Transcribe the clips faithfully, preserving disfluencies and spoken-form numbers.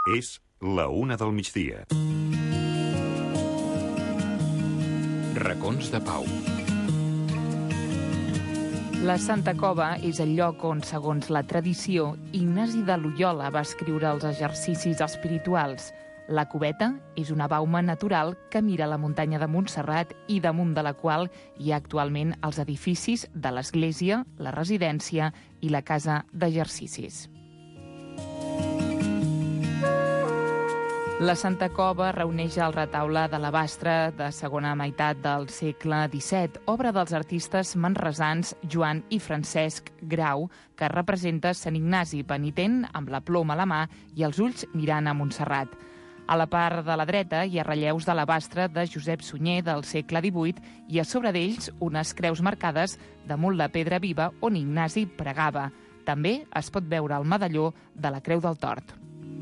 És la una del migdia. Racons de Pau. La Santa Cova és el lloc on, segons la tradició, Ignasi de Loiola va escriure els exercicis espirituals. La coveta és una bauma natural que mira la muntanya de Montserrat i damunt de la qual hi ha actualment els edificis de l'església, la residència i la casa d'exercicis. La Santa Cova reuneix el retaule de l'Abastre de segona meitat del segle disset, obra dels artistes manresans Joan i Francesc Grau, que representa Sant Ignasi penitent amb la ploma a la mà i els ulls mirant a Montserrat. A la part de la dreta hi ha relleus de l'Abastre de Josep Sunyer del segle divuit i a sobre d'ells unes creus marcades damunt la pedra viva on Ignasi pregava. També es pot veure el medalló de la Creu del Tort.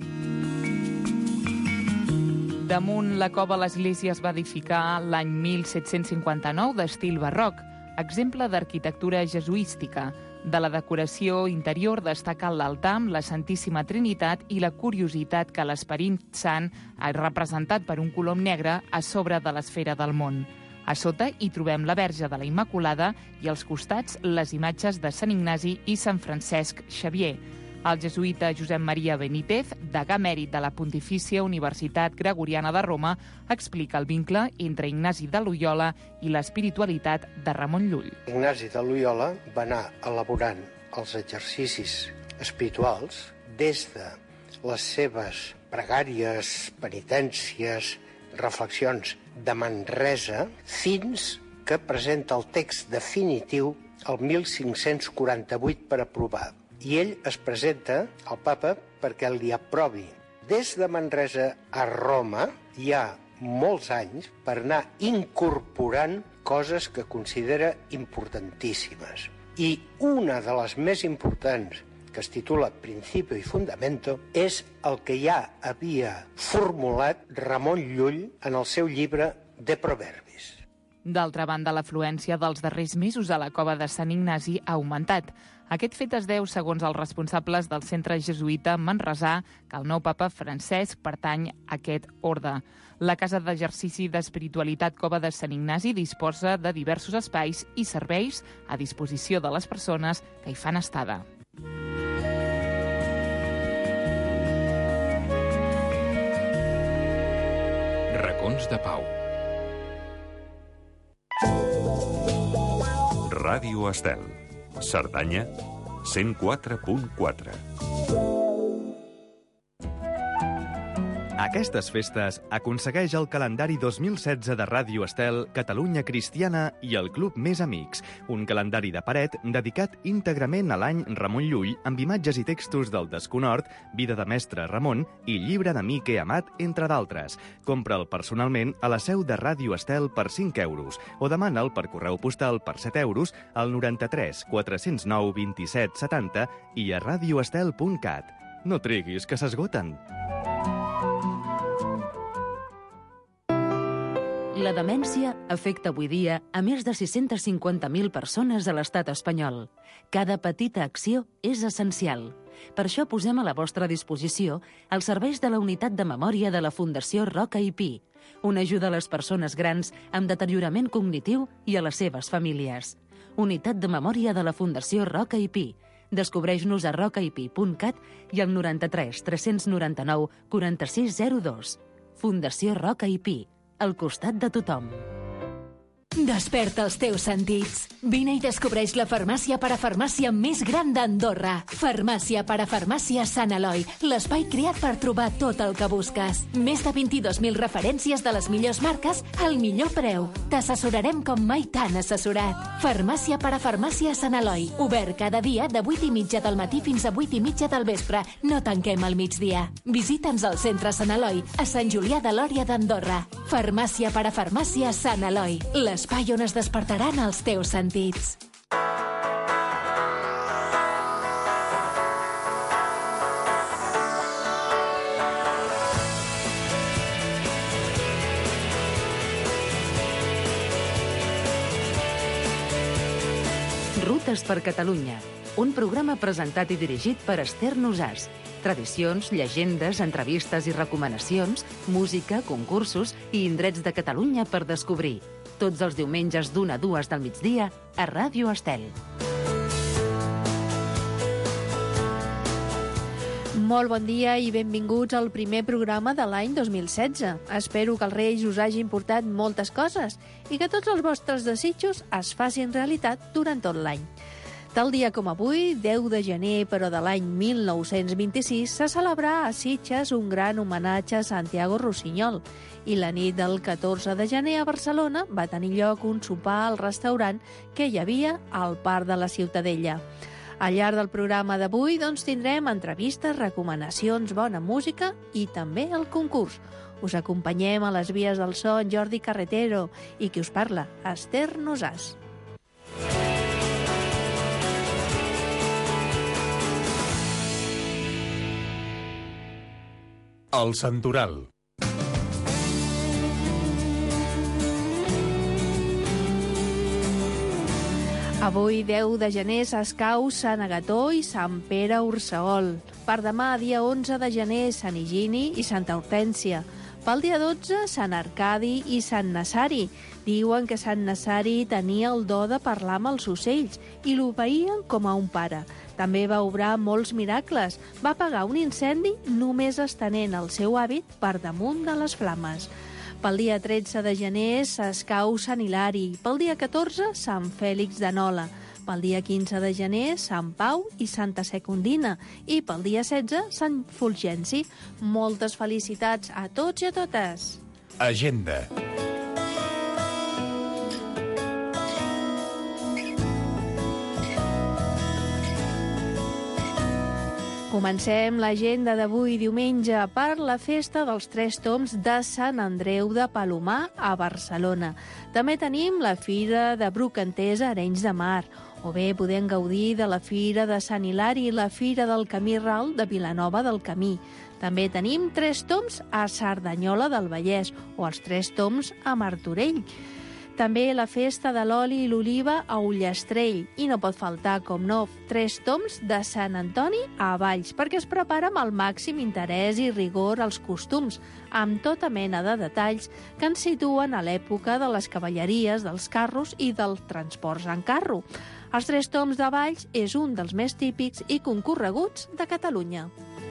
Damunt la cova l'església es va edificar l'any mil set-cents cinquanta-nou d'estil barroc, exemple d'arquitectura jesuística. De la decoració interior destaca l'altar amb la Santíssima Trinitat i la curiositat que l'Esperit Sant ha representat per un colom negre a sobre de l'esfera del món. A sota hi trobem la Verge de la Immaculada i als costats les imatges de Sant Ignasi i Sant Francesc Xavier. El jesuïta Josep Maria Benítez, degà emèrit de la Pontifícia Universitat Gregoriana de Roma, explica el vincle entre Ignasi de Loiola i l'espiritualitat de Ramon Llull. Ignasi de Loiola va anar elaborant els exercicis espirituals des de les seves pregàries, penitències, reflexions de Manresa, fins que presenta el text definitiu el mil cinc-cents quaranta-vuit per aprovar. I ell es presenta al papa perquè li aprovi. Des de Manresa a Roma hi ha molts anys per anar incorporant coses que considera importantíssimes. I una de les més importants, que es titula Principio y Fundamento, és el que ja havia formulat Ramon Llull en el seu llibre De Proverbis. D'altra banda, l'afluència dels darrers mesos a la cova de Sant Ignasi ha augmentat. Aquest fet es deu, segons els responsables del centre jesuïta manresà, que el nou papa Francesc pertany a aquest orde. La casa d'exercici d'espiritualitat Cova de Sant Ignasi disposa de diversos espais i serveis a disposició de les persones que hi fan estada. Racons de Pau. Ràdio Estel. Cerdanya, cent quatre punt quatre. Aquestes festes aconsegueix el calendari dos mil setze de Ràdio Estel, Catalunya Cristiana i el Club Més Amics, un calendari de paret dedicat íntegrament a l'any Ramon Llull amb imatges i textos del Desconhort, Vida de Mestre Ramon i Llibre d'Amic he amat, entre d'altres. Compra'l personalment a la seu de Ràdio Estel per cinc euros o demana'l per correu postal per set euros al noranta-tres quatre-cents nou vint-i-set setanta i a radioestel punt cat. No triguis, que s'esgoten. La demència afecta avui dia a més de sis-cents cinquanta mil persones a l'estat espanyol. Cada petita acció és essencial. Per això posem a la vostra disposició els serveis de la Unitat de Memòria de la Fundació Roca i Pi, una ajuda a les persones grans amb deteriorament cognitiu i a les seves famílies. Unitat de Memòria de la Fundació Roca i Pi. Descobreix-nos a roca i pi punt cat i al noranta-tres tres-cents noranta-nou quaranta-sis zero dos. Fundació Roca i Pi. Al costat de tothom. Desperta els teus sentits. Vine i descobreix la farmàcia parafarmàcia més gran d'Andorra. Farmàcia parafarmàcia Sant Eloi, l'espai creat per trobar tot el que busques. Més de vint-i-dos mil referències de les millors marques al millor preu. T'assessorarem com mai t'han assessorat. Farmàcia parafarmàcia Sant Eloi, obert cada dia de vuit i mitja del matí fins a vuit i mitja del vespre. No tanquem al migdia. Visita'ns al centre Sant Eloi, a Sant Julià de Lòria d'Andorra. Farmàcia parafarmàcia Sant Eloi, les espai on es despertaran els teus sentits. Rutes per Catalunya, un programa presentat i dirigit per Esther Nosàs. Tradicions, llegendes, entrevistes i recomanacions, música, concursos i indrets de Catalunya per descobrir. Tots els diumenges d'una a dues del migdia a Ràdio Estel. Molt bon dia i benvinguts al primer programa de l'any dos mil setze. Espero que els Reis us hagin portat moltes coses i que tots els vostres desitjos es facin realitat durant tot l'any. Tal dia com avui, deu de gener, però de l'any mil nou-cents vint-i-sis, se celebrà a Sitges un gran homenatge a Santiago Rossinyol i la nit del catorze de gener a Barcelona va tenir lloc un sopar al restaurant que hi havia al Parc de la Ciutadella. Al llarg del programa d'avui doncs, tindrem entrevistes, recomanacions, bona música i també el concurs. Us acompanyem a les vies del so en Jordi Carretero i qui us parla, Esther Nosàs. El Santoral. Avui, deu de gener, s'escau Sant Agató i Sant Pere Urseol. Per demà, dia onze de gener, Sant Higini i Santa Hortènsia. Pel dia dotze, Sant Arcadi i Sant Nassari. Diuen que Sant Nassari tenia el do de parlar amb els ocells i l'obeïen com a un pare. També va obrar molts miracles. Va apagar un incendi només estenent el seu hàbit per damunt de les flames. Pel dia tretze de gener s'escau Sant Hilari. Pel dia catorze, Sant Fèlix de Nola. Pel dia quinze de gener, Sant Pau i Santa Secundina. I pel dia setze, Sant Fulgenci. Moltes felicitats a tots i a totes. Agenda. Comencem l'agenda d'avui diumenge per la festa dels Tres Tombs de Sant Andreu de Palomar a Barcelona. També tenim la Fira de Brocanters a Arenys de Mar, o bé podem gaudir de la Fira de Sant Hilari i la Fira del Camí Ral de Vilanova del Camí. També tenim Tres Tombs a Cerdanyola del Vallès o els Tres Tombs a Martorell. També la festa de l'oli i l'oliva a Ullastrell. I no pot faltar, com no, Tres Tombs de Sant Antoni a Valls, perquè es prepara amb el màxim interès i rigor als costums, amb tota mena de detalls que ens situen a l'època de les cavalleries, dels carros i dels transports en carro. Els Tres Tombs de Valls és un dels més típics i concorreguts de Catalunya.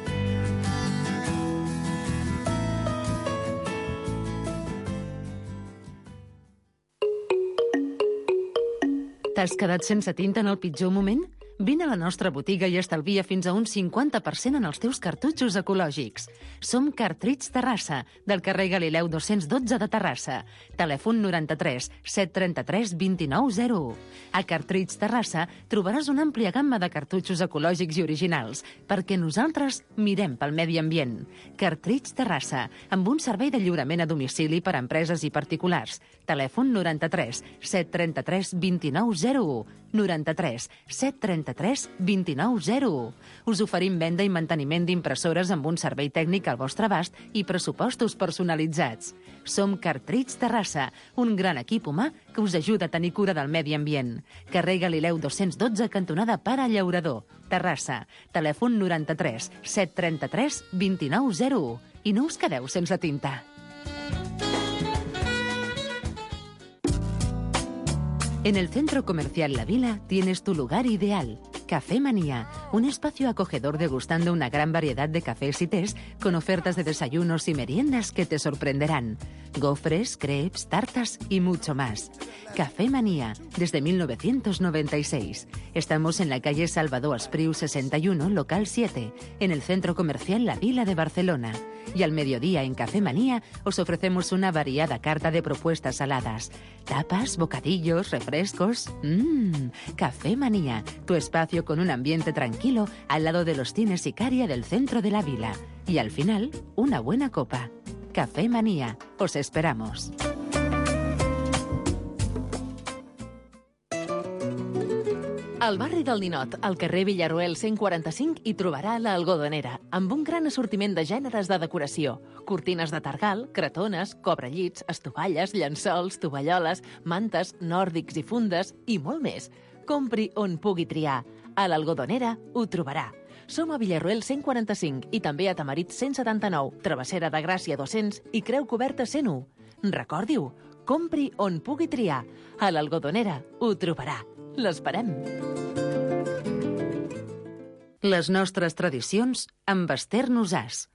T'has quedat sense tinta en el pitjor moment? Vine a la nostra botiga i estalvia fins a un cinquanta per cent en els teus cartutxos ecològics. Som Cartrits Terrassa, del carrer Galileu dos-cents dotze de Terrassa. Telèfon noranta-tres set trenta-tres vint-i-nou zero u. A Cartrits Terrassa trobaràs una àmplia gamma de cartutxos ecològics i originals, perquè nosaltres mirem pel medi ambient. Cartrits Terrassa, amb un servei de lliurament a domicili per a empreses i particulars. Telèfon noranta-tres set trenta-tres vint-i-nou zero u. noranta-tres set trenta-tres vint-i-nou zero u. Us oferim venda i manteniment d'impressores amb un servei tècnic al vostre abast i pressupostos personalitzats. Som Cartrits Terrassa, un gran equip humà que us ajuda a tenir cura del medi ambient. Carrer Galileu dos-cents dotze, cantonada Pare Llaurador, Terrassa. Telèfon noranta-tres set trenta-tres vint-i-nou zero u. I no us quedeu sense tinta. En el Centro Comercial La Vila tienes tu lugar ideal. Café Manía, un espacio acogedor degustando una gran variedad de cafés y tés con ofertas de desayunos y meriendas que te sorprenderán. Gofres, crepes, tartas y mucho más. Café Manía, desde mil novecientos noventa y seis. Estamos en la calle Salvador Espriu sesenta y uno, local siete, en el Centro Comercial La Vila de Barcelona. Y al mediodía en Café Manía os ofrecemos una variada carta de propuestas saladas. Tapas, bocadillos, refrescos. Mmm, Café Manía, tu espacio con un ambiente tranquilo al lado de los cines Icaria del centro de la vila. Y al final, una buena copa. Café Manía, os esperamos. Al barri del Ninot, al carrer Villarroel cent quaranta-cinc, hi trobarà l'Algodonera, amb un gran assortiment de gèneres de decoració. Cortines de targal, cretones, cobrellits, estovalles, llençols, tovalloles, mantes, nòrdics i fundes i molt més. Compri on pugui triar. A l'Algodonera ho trobarà. Som a Villarroel cent quaranta-cinc i també a Tamarit cent setanta-nou, Travessera de Gràcia dos-cents i Creu Coberta cent u. Recordi-ho, compri on pugui triar. A l'Algodonera ho trobarà. L'esperem. Les nostres tradicions amb Esther Nosàs.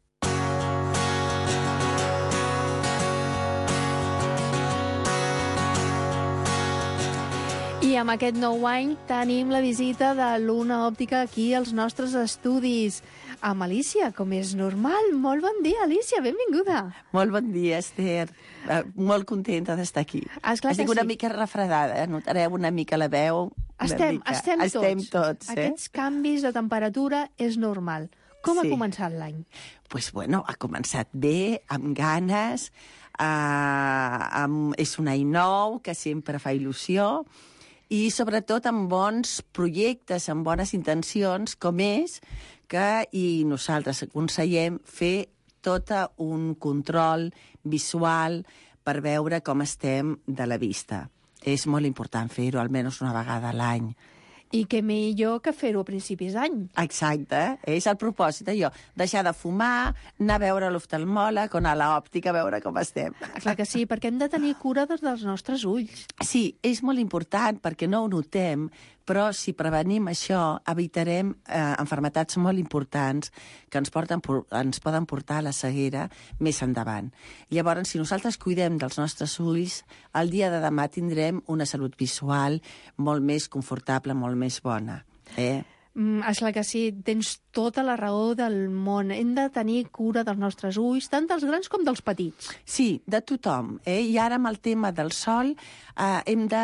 I amb aquest nou any tenim la visita de Luna Òptica aquí als nostres estudis. Amb Alicia, com és normal. Molt bon dia, Alicia, benvinguda. Molt bon dia, Esther. Uh, molt contenta d'estar aquí. Esclar Estic que una sí. mica refredada, notareu una mica la veu. Una Estem, mica. estem tots. Estem tots, eh? Aquests canvis de temperatura és normal. Com Sí. ha començat l'any? Pues bueno, ha començat bé, amb ganes, uh, amb, és un any nou que sempre fa il·lusió, i sobretot amb bons projectes, amb bones intencions, com és que i nosaltres aconsellem fer tot un control visual per veure com estem de la vista. És molt important fer-ho almenys una vegada a l'any. I què millor que fer-ho a principis d'any. Exacte, és el propòsit, allò. Deixar de fumar, anar a veure l'oftalmòleg o anar a l'òptica a veure com estem. Clar que sí, perquè hem de tenir cura dels nostres ulls. Sí, és molt important perquè no ho notem, però si prevenim això, evitarem eh, malalties molt importants que ens, porten, ens poden portar a la ceguera més endavant. Llavors, si nosaltres cuidem dels nostres ulls, el dia de demà tindrem una salut visual molt més confortable, molt més bona. Eh? Mm, esclar que sí, tens tota la raó del món. Hem de tenir cura dels nostres ulls, tant dels grans com dels petits. Sí, de tothom. Eh? I ara amb el tema del sol eh, hem de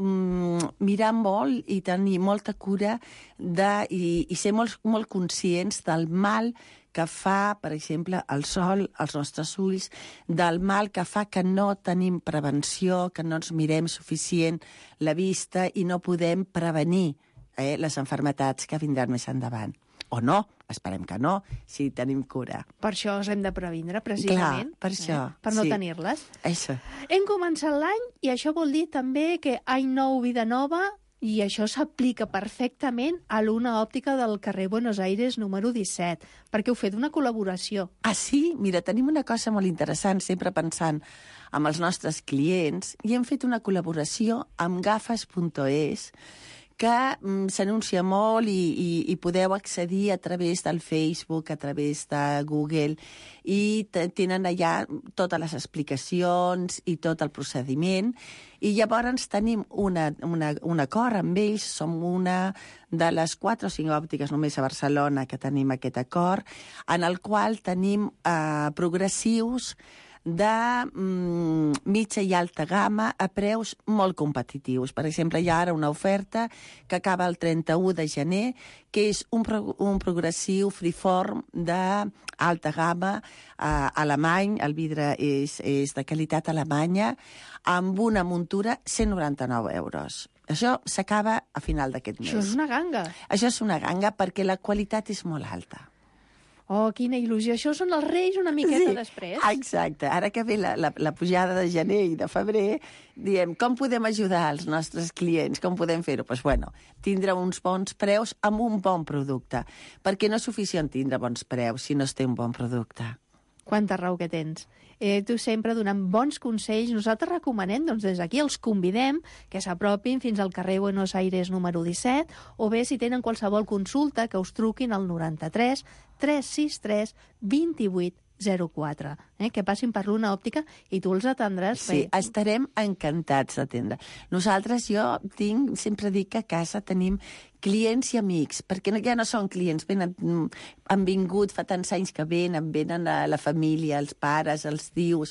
mm, mirar molt i tenir molta cura de, i, i ser molt, molt conscients del mal que fa, per exemple, el sol als nostres ulls, del mal que fa que no tenim prevenció, que no ens mirem suficient la vista i no podem prevenir eh, les malalties que vindran més endavant. O no, esperem que no, si tenim cura. Per això els hem de previndre, precisament. Clar, per això. Eh? Per no sí. tenir-les. Això. Hem començat l'any i això vol dir també que any nou, vida nova, i això s'aplica perfectament a l'Una Òptica del carrer Buenos Aires número disset, perquè heu fet una col·laboració. Ah, sí? Mira, tenim una cosa molt interessant, sempre pensant amb els nostres clients, i hem fet una col·laboració amb gafes punt es, que mm, s'anuncia molt i, i, i podeu accedir a través del Facebook, a través de Google, i tenen allà totes les explicacions i tot el procediment. I llavors tenim una, una, un acord amb ells, som una de les quatre o cinc òptiques només a Barcelona que tenim aquest acord, en el qual tenim eh, progressius de mm, mitja i alta gamma a preus molt competitius. Per exemple, hi ha ara una oferta que acaba el trenta-u de gener, que és un, pro un progressiu freeform d'alta gamma eh, alemany, el vidre és, és de qualitat alemanya, amb una muntura cent noranta-nou euros. Això s'acaba a final d'aquest mes. Això és una ganga. Això és una ganga perquè la qualitat és molt alta. Oh, quina il·lusió. Això són els Reis una miqueta sí, després. Exacte. Ara que ve la, la, la pujada de gener i de febrer, diem, com podem ajudar els nostres clients? Com podem fer-ho? Doncs, pues, bueno, tindre uns bons preus amb un bon producte. Perquè no és suficient tindre bons preus si no es té un bon producte. Quanta raó que tens. Eh, tu sempre donant bons consells. Nosaltres recomanem, doncs des d'aquí els convidem que s'apropin fins al carrer Buenos Aires número disset, o bé si tenen qualsevol consulta que us truquin al noranta-tres tres sis tres dos vuit zero quatre, eh? que passin per l'Una Òptica i tu els atendràs. Sí, bé. Estarem encantats d'atendre. Nosaltres, jo tinc, sempre dic que a casa tenim clients i amics, perquè ja no són clients, venen, han vingut fa tants anys que venen, venen a la família, els pares, els tios,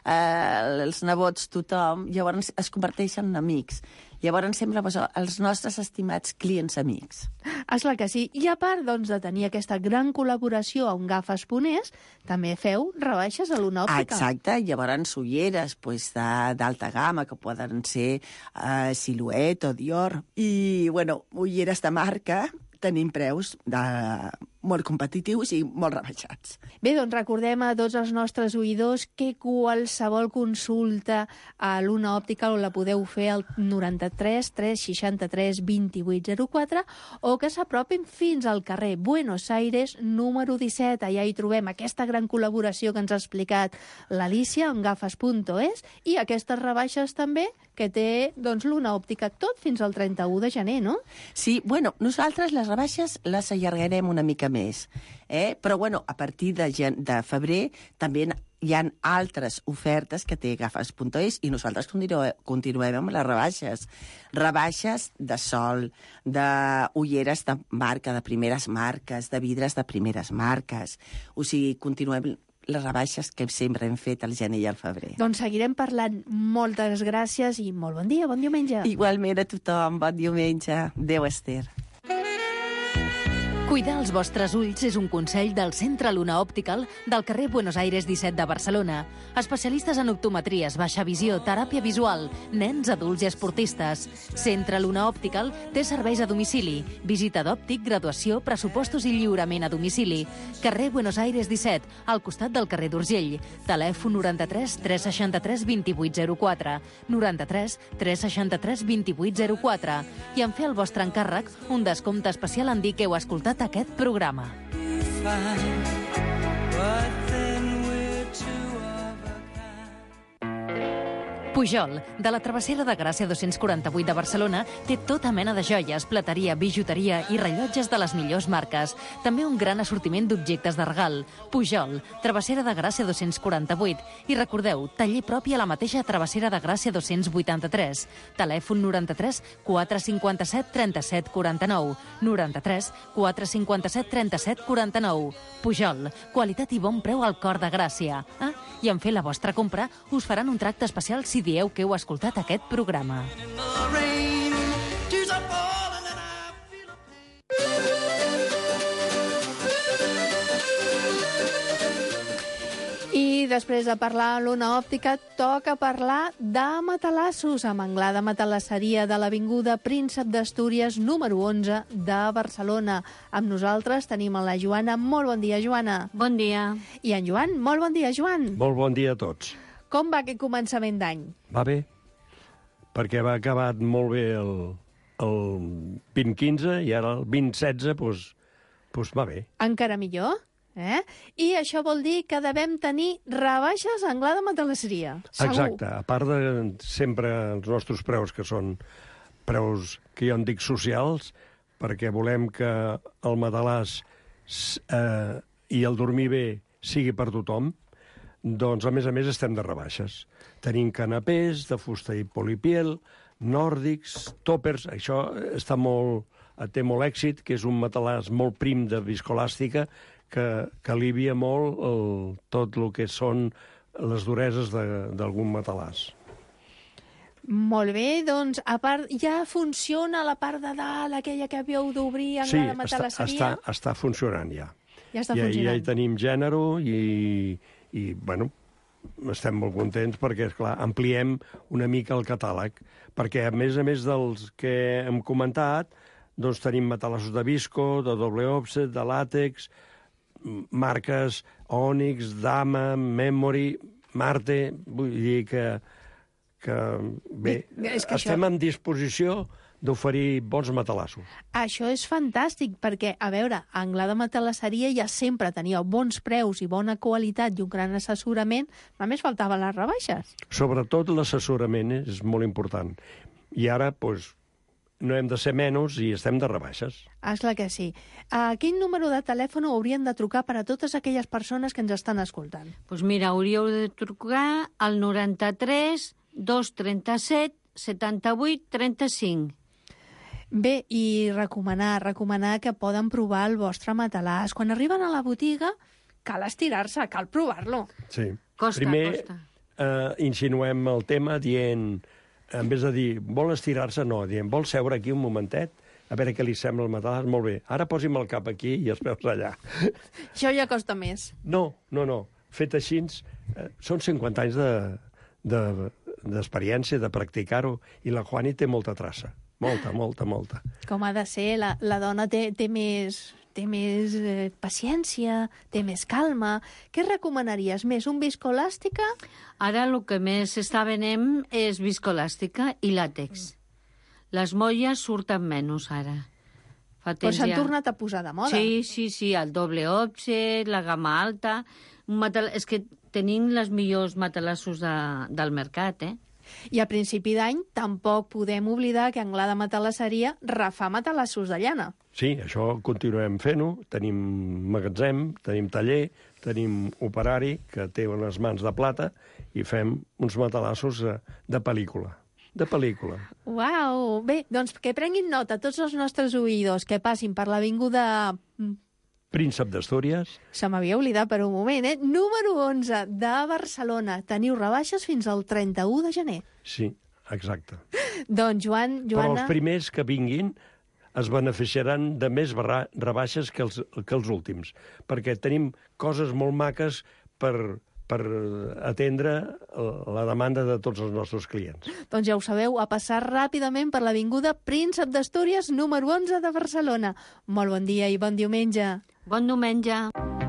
eh, els nebots, tothom, llavors es converteixen en amics. Llavors sembla doncs, els nostres estimats clients amics. Esclar que sí. I a part doncs, de tenir aquesta gran col·laboració amb gafes punt es, també feu rebaixes a l'Una Òptica. Exacte. Llavors ulleres pues, d'alta gamma, que poden ser uh, Silhouette o Dior. I, bueno, ulleres de marca, tenim preus de molt competitius i molt rebaixats. Bé, doncs recordem a tots els nostres oïdors que qualsevol consulta a l'Una Òptica la podeu fer al noranta-tres tres seixanta-tres vint-i-vuit zero quatre o que s'apropin fins al carrer Buenos Aires número disset. Allà hi trobem aquesta gran col·laboració que ens ha explicat l'Alícia amb gafes punt es i aquestes rebaixes també que té doncs, l'Una Òptica tot fins al trenta-u de gener, no? Sí, bueno, nosaltres les rebaixes les allargarem una mica més, eh? Però bueno, a partir de, gen de febrer també hi ha altres ofertes que té gafes punt es i nosaltres continue continuem amb les rebaixes. Rebaixes de sol, d'ulleres de marca, de primeres marques, de vidres de primeres marques. O sigui, continuem les rebaixes que sempre hem fet al gener i al febrer. Doncs seguirem parlant. Moltes gràcies i molt bon dia, bon diumenge. Igualment a tothom, bon diumenge. Adéu, Esther. Cuidar els vostres ulls és un consell del Centre Luna Optical del carrer Buenos Aires disset de Barcelona. Especialistes en optometries, baixa visió, teràpia visual, nens, adults i esportistes. Centre Luna Optical té serveis a domicili, visita d'òptic, graduació, pressupostos i lliurament a domicili. Carrer Buenos Aires disset, al costat del carrer d'Urgell. Telèfon noranta-tres tres seixanta-tres vint-i-vuit zero quatre, noranta-tres tres seixanta-tres vint-i-vuit zero quatre. I en fer el vostre encàrrec, un descompte especial en dir que heu escoltat aquest programa. Pujol, de la Travessera de Gràcia dos-cents quaranta-vuit de Barcelona, té tota mena de joies, plateria, bijuteria i rellotges de les millors marques. També un gran assortiment d'objectes de regal. Pujol, Travessera de Gràcia dos-cents quaranta-vuit. I recordeu, taller propi a la mateixa Travessera de Gràcia dos-cents vuitanta-tres. Telèfon noranta-tres quatre cinquanta-set trenta-set quaranta-nou. noranta-tres quatre cinquanta-set trenta-set quaranta-nou. Pujol, qualitat i bon preu al cor de Gràcia. Ah, i en fer la vostra compra us faran un tracte especial si dieu que heu escoltat aquest programa. I després de parlar a l'Una Òptica, toca parlar de matalassos amb Anglada Matalasseria de l'Avinguda Príncep d'Astúries número onze de Barcelona. Amb nosaltres tenim a la Joana. Molt bon dia, Joana. Bon dia. I en Joan. Molt bon dia, Joan. Molt bon dia a tots. Com va aquest començament d'any? Va bé, perquè va acabat molt bé el, el vint quinze i ara el vint setze, doncs, doncs va bé. Encara millor, eh? I això vol dir que devem tenir rebaixes a Anglada Matalasseria, segur. Exacte, a part de sempre els nostres preus, que són preus que jo en dic socials, perquè volem que el matalàs eh, i el dormir bé sigui per tothom, doncs, a més a més, estem de rebaixes. Tenim canapés de fusta i polipiel, nòrdics, tòpers, això està molt, té molt èxit, que és un matalàs molt prim de viscolàstica que, que alivia molt el, tot el que són les dureses d'algun matalàs. Molt bé, doncs, a part, ja funciona la part de dalt, aquella que havíeu d'obrir en sí, la matalasseria? Sí, està, està, està funcionant ja. Ja està ja, funcionant. Ja hi tenim gènere i... i, bueno, estem molt contents perquè, esclar, ampliem una mica el catàleg, perquè, a més a més dels que hem comentat, doncs tenim matalassos de visco, de doble òfset, de làtex, marques Onyx, Dama, Memory, Marte, vull dir que, que bé, és que estem això... en disposició d'oferir bons matalassos. Això és fantàstic, perquè, a veure, a Anglada Matalasseria ja sempre tenia bons preus i bona qualitat i un gran assessorament, només faltaven les rebaixes. Sobretot l'assessorament és molt important. I ara, doncs, no hem de ser menys i estem de rebaixes. Esclar que sí. A quin número de telèfon haurien de trucar per a totes aquelles persones que ens estan escoltant? Doncs pues mira, hauríeu de trucar al noranta-tres dos trenta-set setanta-vuit trenta-cinc. Bé, i recomanar, recomanar que poden provar el vostre matalàs. Quan arriben a la botiga, cal estirar-se, cal provar-lo. Sí. Costa, Primer, costa. Eh, insinuem el tema dient, en vez de dir, vol estirar-se, no, dient, vol seure aquí un momentet, a veure què li sembla el matalàs, molt bé. Ara posi'm el cap aquí i els peus allà. Això ja costa més. No, no, no. Fet així, eh, són cinquanta anys d'experiència, de, de, de practicar-ho, i la Juani té molta traça. Molta, molta, molta. Com ha de ser, la, la dona té, té més... té té més eh, paciència, té més calma. Què recomanaries més, un viscoelàstica? Ara el que més s'està venent és viscoelàstica i làtex. Les molles surten menys ara. Fa Però temps s'han ja- tornat a posar de moda. Sí, sí, sí, el doble offset, la gamma alta... Un matal... És que tenim les millors matalassos de, del mercat, eh? I a principi d'any tampoc podem oblidar que Anglada Matalasseria refà matalassos de llana. Sí, això continuem fent-ho. Tenim magatzem, tenim taller, tenim operari que té unes mans de plata i fem uns matalassos de, de pel·lícula. De pel·lícula. Uau! Bé, doncs que prenguin nota tots els nostres oïdors que passin per l'avinguda... Príncep d'Astúries. Se m'havia oblidat per un moment, eh? Número onze de Barcelona. Teniu rebaixes fins al trenta-u de gener. Sí, exacte. Doncs, Joan, Però Joana... els primers que vinguin es beneficiaran de més barra- rebaixes que els, que els últims, perquè tenim coses molt maques per, per atendre la demanda de tots els nostres clients. Doncs ja ho sabeu, a passar ràpidament per l'avinguda Príncep d'Astúries, número onze de Barcelona. Molt bon dia i bon diumenge. Bon diumenge.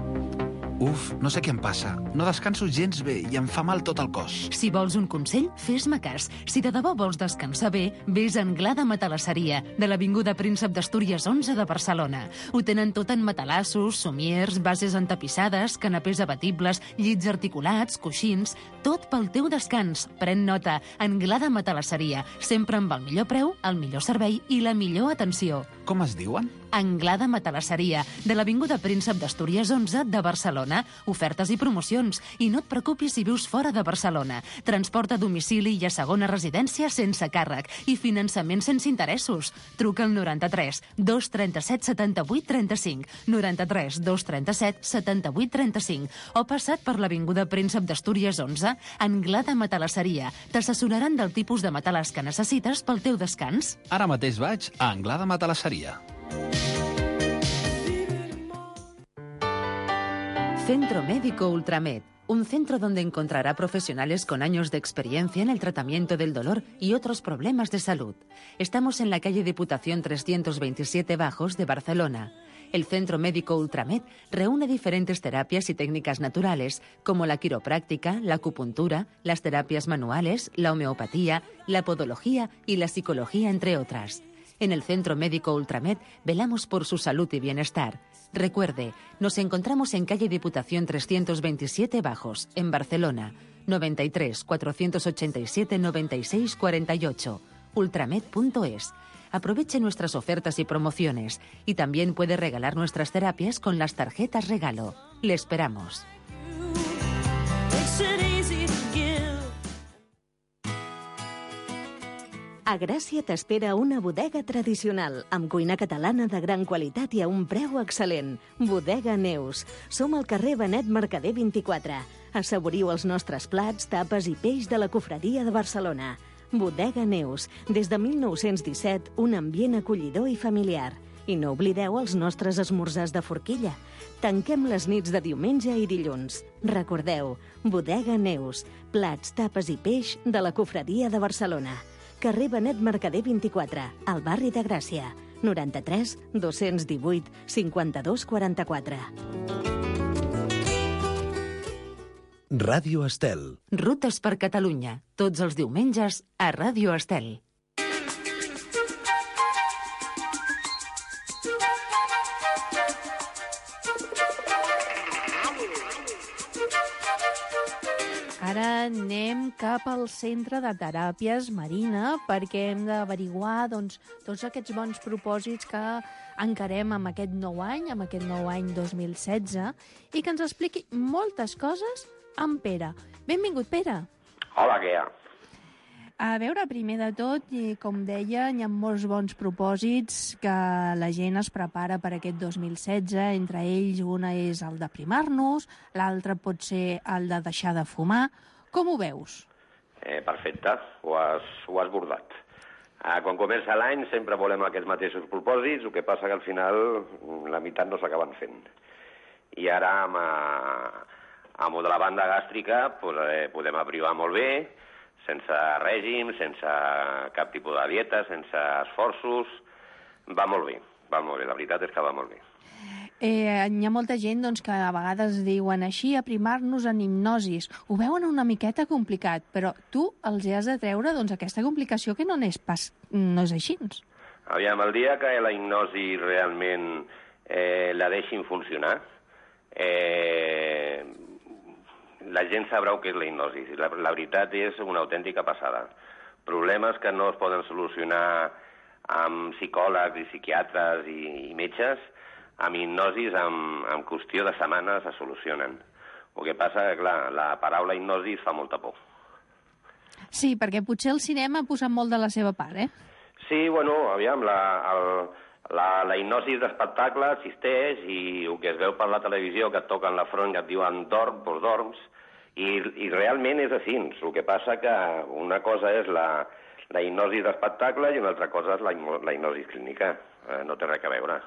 Uf, no sé què em passa. No descanso gens bé i em fa mal tot el cos. Si vols un consell, fes-me cas. Si de debò vols descansar bé, vés a Anglada Matalasseria, de l'Avinguda Príncep d'Astúries onze de Barcelona. Ho tenen tot en matalassos, somiers, bases entapissades, canapés abatibles, llits articulats, coixins... Tot pel teu descans. Pren nota. Anglada Matalasseria. Sempre amb el millor preu, el millor servei i la millor atenció. Com es diuen? Anglada Matalasseria, de l'Avinguda Príncep d'Astúries onze de Barcelona. Ofertes i promocions. I no et preocupis si vius fora de Barcelona. Transport a domicili i a segona residència sense càrrec. I finançament sense interessos. Truca al noranta-tres dos trenta-set setanta-vuit trenta-cinc, noranta-tres dos trenta-set setanta-vuit trenta-cinc, o passat per l'Avinguda Príncep d'Astúries onze, Anglada Matalasseria. T'assessoraran del tipus de matalàs que necessites pel teu descans. Ara mateix vaig a Anglada Matalasseria. Centro Médico Ultramed, un centro donde encontrará profesionales con años de experiencia en el tratamiento del dolor y otros problemas de salud. Estamos en la calle Diputación trescientos veintisiete Bajos de Barcelona. El Centro Médico Ultramed reúne diferentes terapias y técnicas naturales, como la quiropráctica, la acupuntura, las terapias manuales, la homeopatía, la podología y la psicología, entre otras. En el Centro Médico Ultramed velamos por su salud y bienestar. Recuerde, nos encontramos en calle Diputación trescientos veintisiete Bajos, en Barcelona, noventa y tres cuatrocientos ochenta y siete noventa y seis cuarenta y ocho, ultramed punto es. Aproveche nuestras ofertas y promociones y también puede regalar nuestras terapias con las tarjetas regalo. Le esperamos. A Gràcia t'espera una bodega tradicional, amb cuina catalana de gran qualitat i a un preu excel·lent. Bodega Neus. Som al carrer Benet Mercader vint-i-quatre. Assaboriu els nostres plats, tapes i peix de la Cofradia de Barcelona. Bodega Neus. Des de mil nou-cents disset, un ambient acollidor i familiar. I no oblideu els nostres esmorzars de forquilla. Tanquem les nits de diumenge i dilluns. Recordeu, Bodega Neus. Plats, tapes i peix de la Cofradia de Barcelona. Carrer Benet Mercader vint-i-quatre, al barri de Gràcia. noranta-tres dos-cents divuit cinquanta-dos quaranta-quatre. Ràdio Estel. Rutes per Catalunya, tots els diumenges a Ràdio Estel. Ara anem cap al Centre de Teràpies Marina perquè hem d'averiguar doncs, tots aquests bons propòsits que encarem amb aquest nou any, amb aquest nou any dos mil setze, i que ens expliqui moltes coses en Pere. Benvingut, Pere. Hola, què hi ha? A veure, primer de tot, i com deia, hi ha molts bons propòsits que la gent es prepara per aquest dos mil setze. Entre ells, una és el d'aprimar-nos, l'altre pot ser el de deixar de fumar. Com ho veus? Eh, perfecte, ho has, ho has bordat. Ah, quan comença l'any sempre volem aquests mateixos propòsits, el que passa que al final la meitat no s'acaben fent. I ara amb, a, amb de la banda gàstrica pues, eh, podem aprimar molt bé, sense règim, sense cap tipus de dieta, sense esforços. Va molt bé, va molt bé, la veritat és que va molt bé. Eh, hi ha molta gent doncs, que a vegades diuen així, aprimar-nos en hipnosis. Ho veuen una miqueta complicat, però tu els has de treure doncs, aquesta complicació que no és, pas, no és així. Aviam, el dia que la hipnosi realment eh, la deixin funcionar, eh, la gent sabrà què és la hipnosi. La, la veritat és una autèntica passada. Problemes que no es poden solucionar amb psicòlegs i psiquiatres i, i metges, amb hipnosis, amb, amb qüestió de setmanes es solucionen. El que passa que, clar, la paraula hipnosi fa molta por. Sí, perquè potser el cinema ha posat molt de la seva part, eh? Sí, bueno, aviam, la, el, la, la hipnosi d'espectacle existeix i el que es veu per la televisió, que et toquen la front i et diuen dorm, doncs dorms, i, i realment és així. El que passa que una cosa és la, la hipnosi d'espectacle i una altra cosa és la, la hipnosi clínica. Eh, no té res a veure.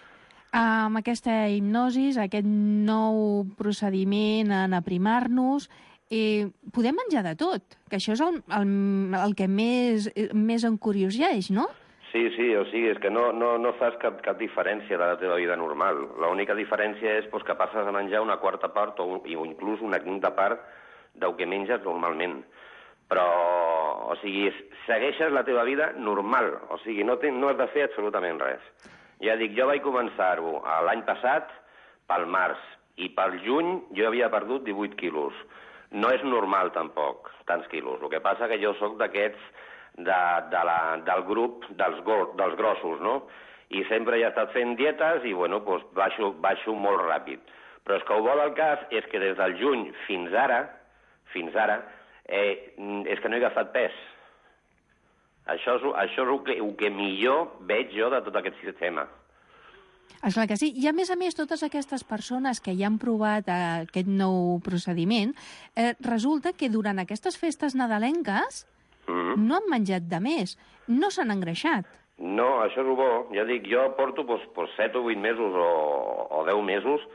Amb aquesta hipnosi, aquest nou procediment en aprimar-nos, eh, podem menjar de tot, que això és el, el, el que més, més encurioseix, no? Sí, sí, o sigui, és que no, no, no fas cap, cap diferència de la teva vida normal. L'única diferència és pues, que passes a menjar una quarta part o, o inclús una quinta part del que menges normalment. Però, o sigui, segueixes la teva vida normal, o sigui, no, ten, no has de fer absolutament res. Ja dic, jo vaig començar-ho l'any passat pel març i pel juny jo havia perdut divuit quilos. No és normal tampoc, tants quilos. El que passa que jo sóc d'aquests de, de la, del grup dels, go, dels grossos, no? I sempre he estat fent dietes i, bueno, doncs baixo, baixo molt ràpid. Però és que el bo del cas és que des del juny fins ara, fins ara, eh, és que no he agafat pes. Això és, això és el, que, el que millor veig jo de tot aquest sistema. Esclar que sí. I, a més a més, totes aquestes persones que ja han provat eh, aquest nou procediment, eh, resulta que durant aquestes festes nadalenques mm-hmm. no han menjat de més, no s'han engreixat. No, això és el bo. Ja dic, jo porto doncs, doncs, set o vuit mesos o, o deu mesos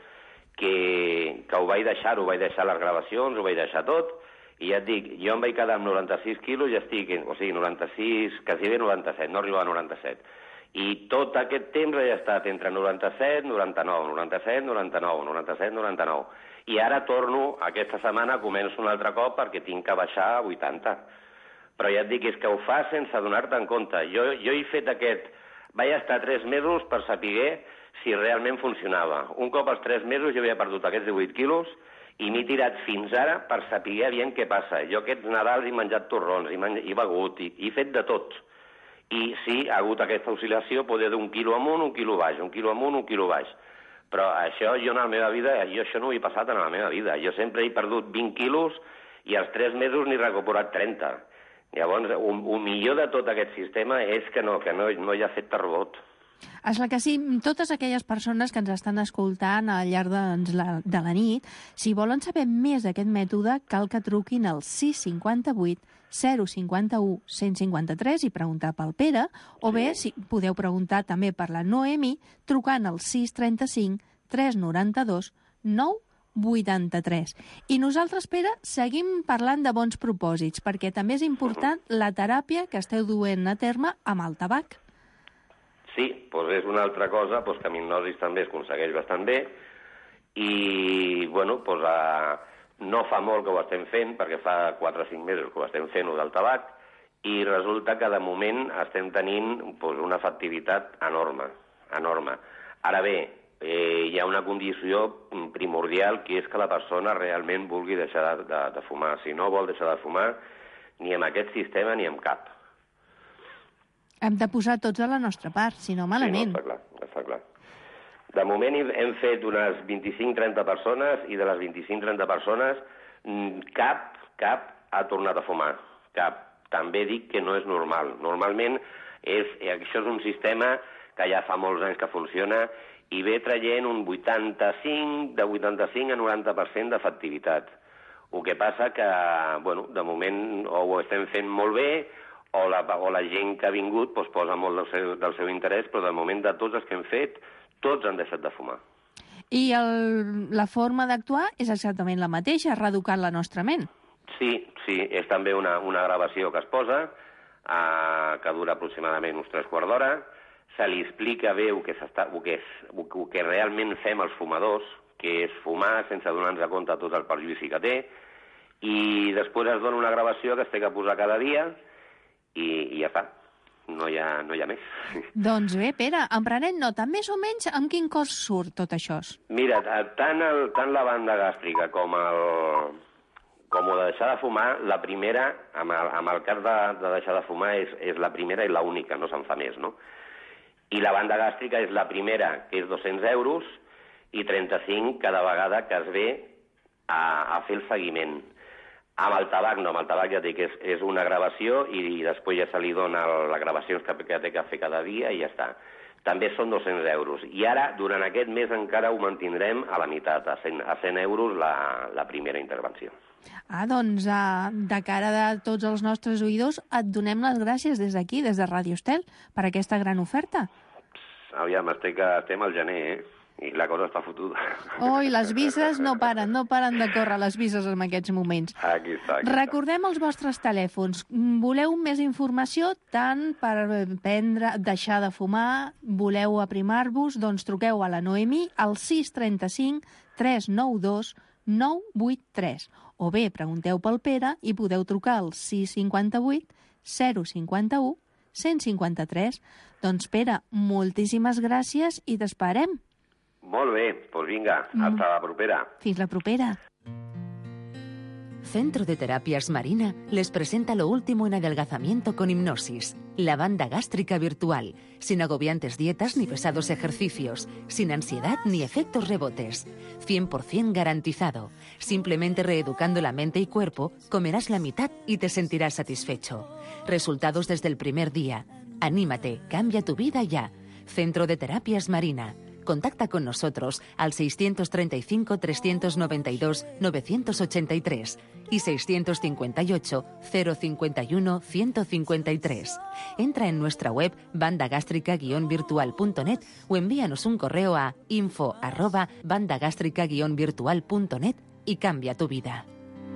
que, que ho vaig deixar, ho vaig deixar les gravacions, ho vaig deixar tot, i ja et dic, jo em vaig quedar amb noranta-sis quilos i estic, o sigui, noranta-sis, quasi bé noranta-set, no arriba a noranta-set. I tot aquest temps he estat entre noranta-set, noranta-nou, noranta-set, noranta-nou, noranta-set, noranta-nou. I ara torno, aquesta setmana començo un altre cop perquè tinc que baixar a vuitanta. Però ja et dic, és que ho fas sense donar-te en compte. Jo, jo he fet aquest... Vaig estar tres mesos per saber si realment funcionava. Un cop als tres mesos jo havia perdut aquests divuit quilos i m'he tirat fins ara per saber aviam què passa. Jo aquests Nadals he menjat torrons, he, menjat, he begut, he, he fet de tot. I sí, ha hagut aquesta oscil·lació, poder d'un quilo amunt, un quilo baix, un quilo amunt, un quilo baix. Però això jo en la meva vida, jo això no ho he passat en la meva vida. Jo sempre he perdut vint quilos i als tres mesos n'he recuperat trenta. Llavors, el millor de tot aquest sistema és que no, que no, no hi ha efecte rebot. Esclar que sí, totes aquelles persones que ens estan escoltant al llarg de, de la nit, si volen saber més d'aquest mètode, cal que truquin al sis cinquanta-vuit zero cinquanta-u cent cinquanta-tres i preguntar pel Pere, o bé, si podeu preguntar també per la Noemi, trucant al sis trenta-cinc tres noranta-dos nou vuitanta-tres. I nosaltres, Pere, seguim parlant de bons propòsits, perquè també és important la teràpia que esteu duent a terme amb el tabac. Sí, doncs és una altra cosa doncs que amb hipnosis també es aconsegueix bastant bé i, bueno, doncs a... no fa molt que ho estem fent, perquè fa quatre o cinc mesos que ho estem fent, ho del tabac, i resulta que de moment estem tenint doncs, una efectivitat enorme, enorme. Ara bé, eh, hi ha una condició primordial, que és que la persona realment vulgui deixar de, de, de fumar. Si no vol deixar de fumar, ni amb aquest sistema ni amb cap. Hem de posar tots a la nostra part, si no malament. Sí, no, està clar, està clar. De moment hem fet unes vint-i-cinc trenta persones i de les vint-i-cinc trenta persones cap, cap ha tornat a fumar. Cap. També dic que no és normal. Normalment és, això és un sistema que ja fa molts anys que funciona i ve traient un vuitanta-cinc, de vuitanta-cinc a noranta per cent d'efectivitat. El que passa que, bueno, de moment o ho estem fent molt bé o la, o la gent que ha vingut doncs, posa molt del seu, del seu interès, però de moment de tots els que hem fet, tots han deixat de fumar. I el, la forma d'actuar és exactament la mateixa, reeducant la nostra ment. Sí, sí, és també una, una gravació que es posa, eh, que dura aproximadament uns tres quarts d'hora. se li explica bé el que, el que, és, el que realment fem els fumadors, que és fumar sense donar-nos compte tot el perjudici que té, i després es dona una gravació que es té que posar cada dia i, i ja està. No hi ha, no hi ha més. Doncs bé, Pere, en prenent nota, més o menys amb quin cost surt tot això? Mira, tant, el, tant la banda gàstrica com el, com el de deixar de fumar, la primera, amb el, amb el cas de, de deixar de fumar, és, és la primera i l'única, no se'n fa més, no? I la banda gàstrica és la primera, que és dos-cents euros, i trenta-cinc cada vegada que es ve a, a fer el seguiment. Amb el tabac no, amb el tabac ja dic que és, és una gravació i, i després ja se li dona la gravació que, que té que fer cada dia i ja està. També són dos-cents euros. I ara, durant aquest mes, encara ho mantindrem a la meitat, a cent, a cent euros la, la primera intervenció. Ah, doncs, uh, de cara de tots els nostres oïdors, et donem les gràcies des d'aquí, des de Ràdio Estel, per aquesta gran oferta. Aviam, estic, estem al gener, eh? I la cosa està fotuda. Oh, i les vises no paren, no paren de córrer les vises en aquests moments. Aquí està, aquí està. Recordem els vostres telèfons. Voleu més informació tant per prendre, deixar de fumar, voleu aprimar-vos, doncs truqueu a la Noemi al sis trenta-cinc tres nou dos nou vuit tres. O bé, pregunteu pel Pere i podeu trucar al sis cinquanta-vuit zero cinquanta-u cent cinquanta-tres. Doncs Pere, moltíssimes gràcies i t'esperem. Molt bé, doncs vinga, hasta la propera. Fins la propera. Centro de Terapias Marina les presenta lo último en adelgazamiento con hipnosis, la banda gástrica virtual, sin agobiantes dietas ni pesados ejercicios, sin ansiedad ni efectos rebotes, cien por ciento garantizado. Simplemente reeducando la mente y cuerpo, comerás la mitad y te sentirás satisfecho. Resultados desde el primer día. Anímate, cambia tu vida ya. Centro de Terapias Marina. Contacta con nosotros al seiscientos treinta y cinco, trescientos noventa y dos, novecientos ochenta y tres y seiscientos cincuenta y ocho, cero cincuenta y uno, ciento cincuenta y tres. Entra en nuestra web bandagástrica guion virtual punto net o envíanos un correo a info arroba bandagástrica guion virtual punto net y cambia tu vida.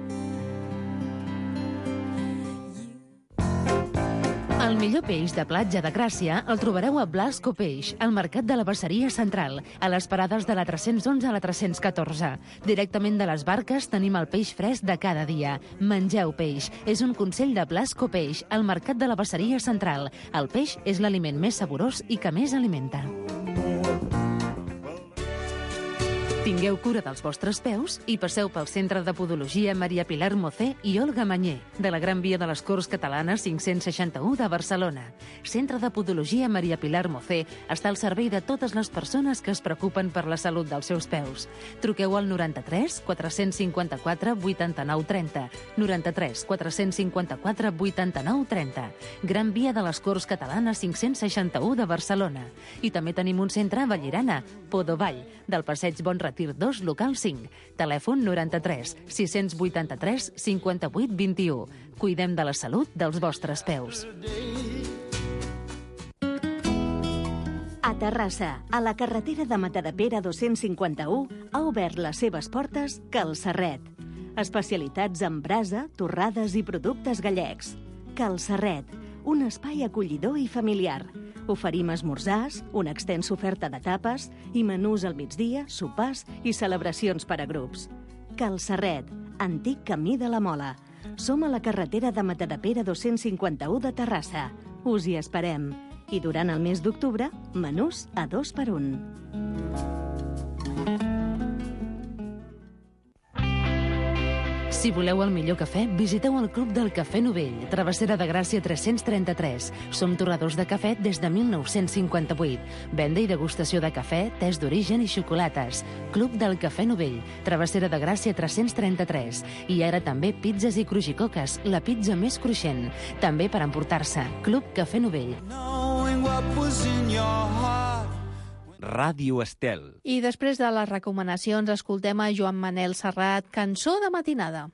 El millor peix de platja de Gràcia el trobareu a Blasco Peix, al Mercat de la Basseria Central, a les parades de la tres-cents onze a la tres-cents catorze. Directament de les barques tenim el peix fresc de cada dia. Mengeu peix. És un consell de Blasco Peix, al Mercat de la Basseria Central. El peix és l'aliment més saborós i que més alimenta. Tingueu cura dels vostres peus i passeu pel Centre de Podologia Maria Pilar Mocé i Olga Mañé, de la Gran Via de les Corts Catalanes cinc-cents seixanta-u de Barcelona. Centre de Podologia Maria Pilar Mocé està al servei de totes les persones que es preocupen per la salut dels seus peus. Truqueu al noranta-tres quatre-cents cinquanta-quatre vuitanta-nou trenta, noranta-tres quatre-cents cinquanta-quatre vuitanta-nou trenta. Gran Via de les Corts Catalanes cinc-cents seixanta-u de Barcelona. I també tenim un centre a Vallirana, Podovall, del Passeig Bon Retir dos, local cinc. Telèfon noranta-tres sis-cents vuitanta-tres cinquanta-vuit vint-i-u. Cuidem de la salut dels vostres peus. A Terrassa, a la carretera de Matadepera dos-cents cinquanta-u, ha obert les seves portes Cal Serret. Especialitats en brasa, torrades i productes gallecs. Cal Serret, un espai acollidor i familiar. Oferim esmorzars, una extensa oferta de tapes i menús al migdia, sopars i celebracions per a grups. Cal Serret, antic camí de la Mola. Som a la carretera de Matadepera dos-cents cinquanta-u de Terrassa. Us hi esperem. I durant el mes d'octubre, menús a dos per un. Si voleu el millor cafè, visiteu el Club del Cafè Novell, Travessera de Gràcia tres-cents trenta-tres. Som torradors de cafè des de mil nou-cents cinquanta-vuit. Venda i degustació de cafè, tés d'origen i xocolates. Club del Cafè Novell, Travessera de Gràcia tres-cents trenta-tres. I ara també pizzas i crujicoques, la pizza més cruixent. També per emportar-se. Club Cafè Novell. Ràdio Estel. I després de les recomanacions escoltem a Joan Manel Serrat, Cançó de matinada.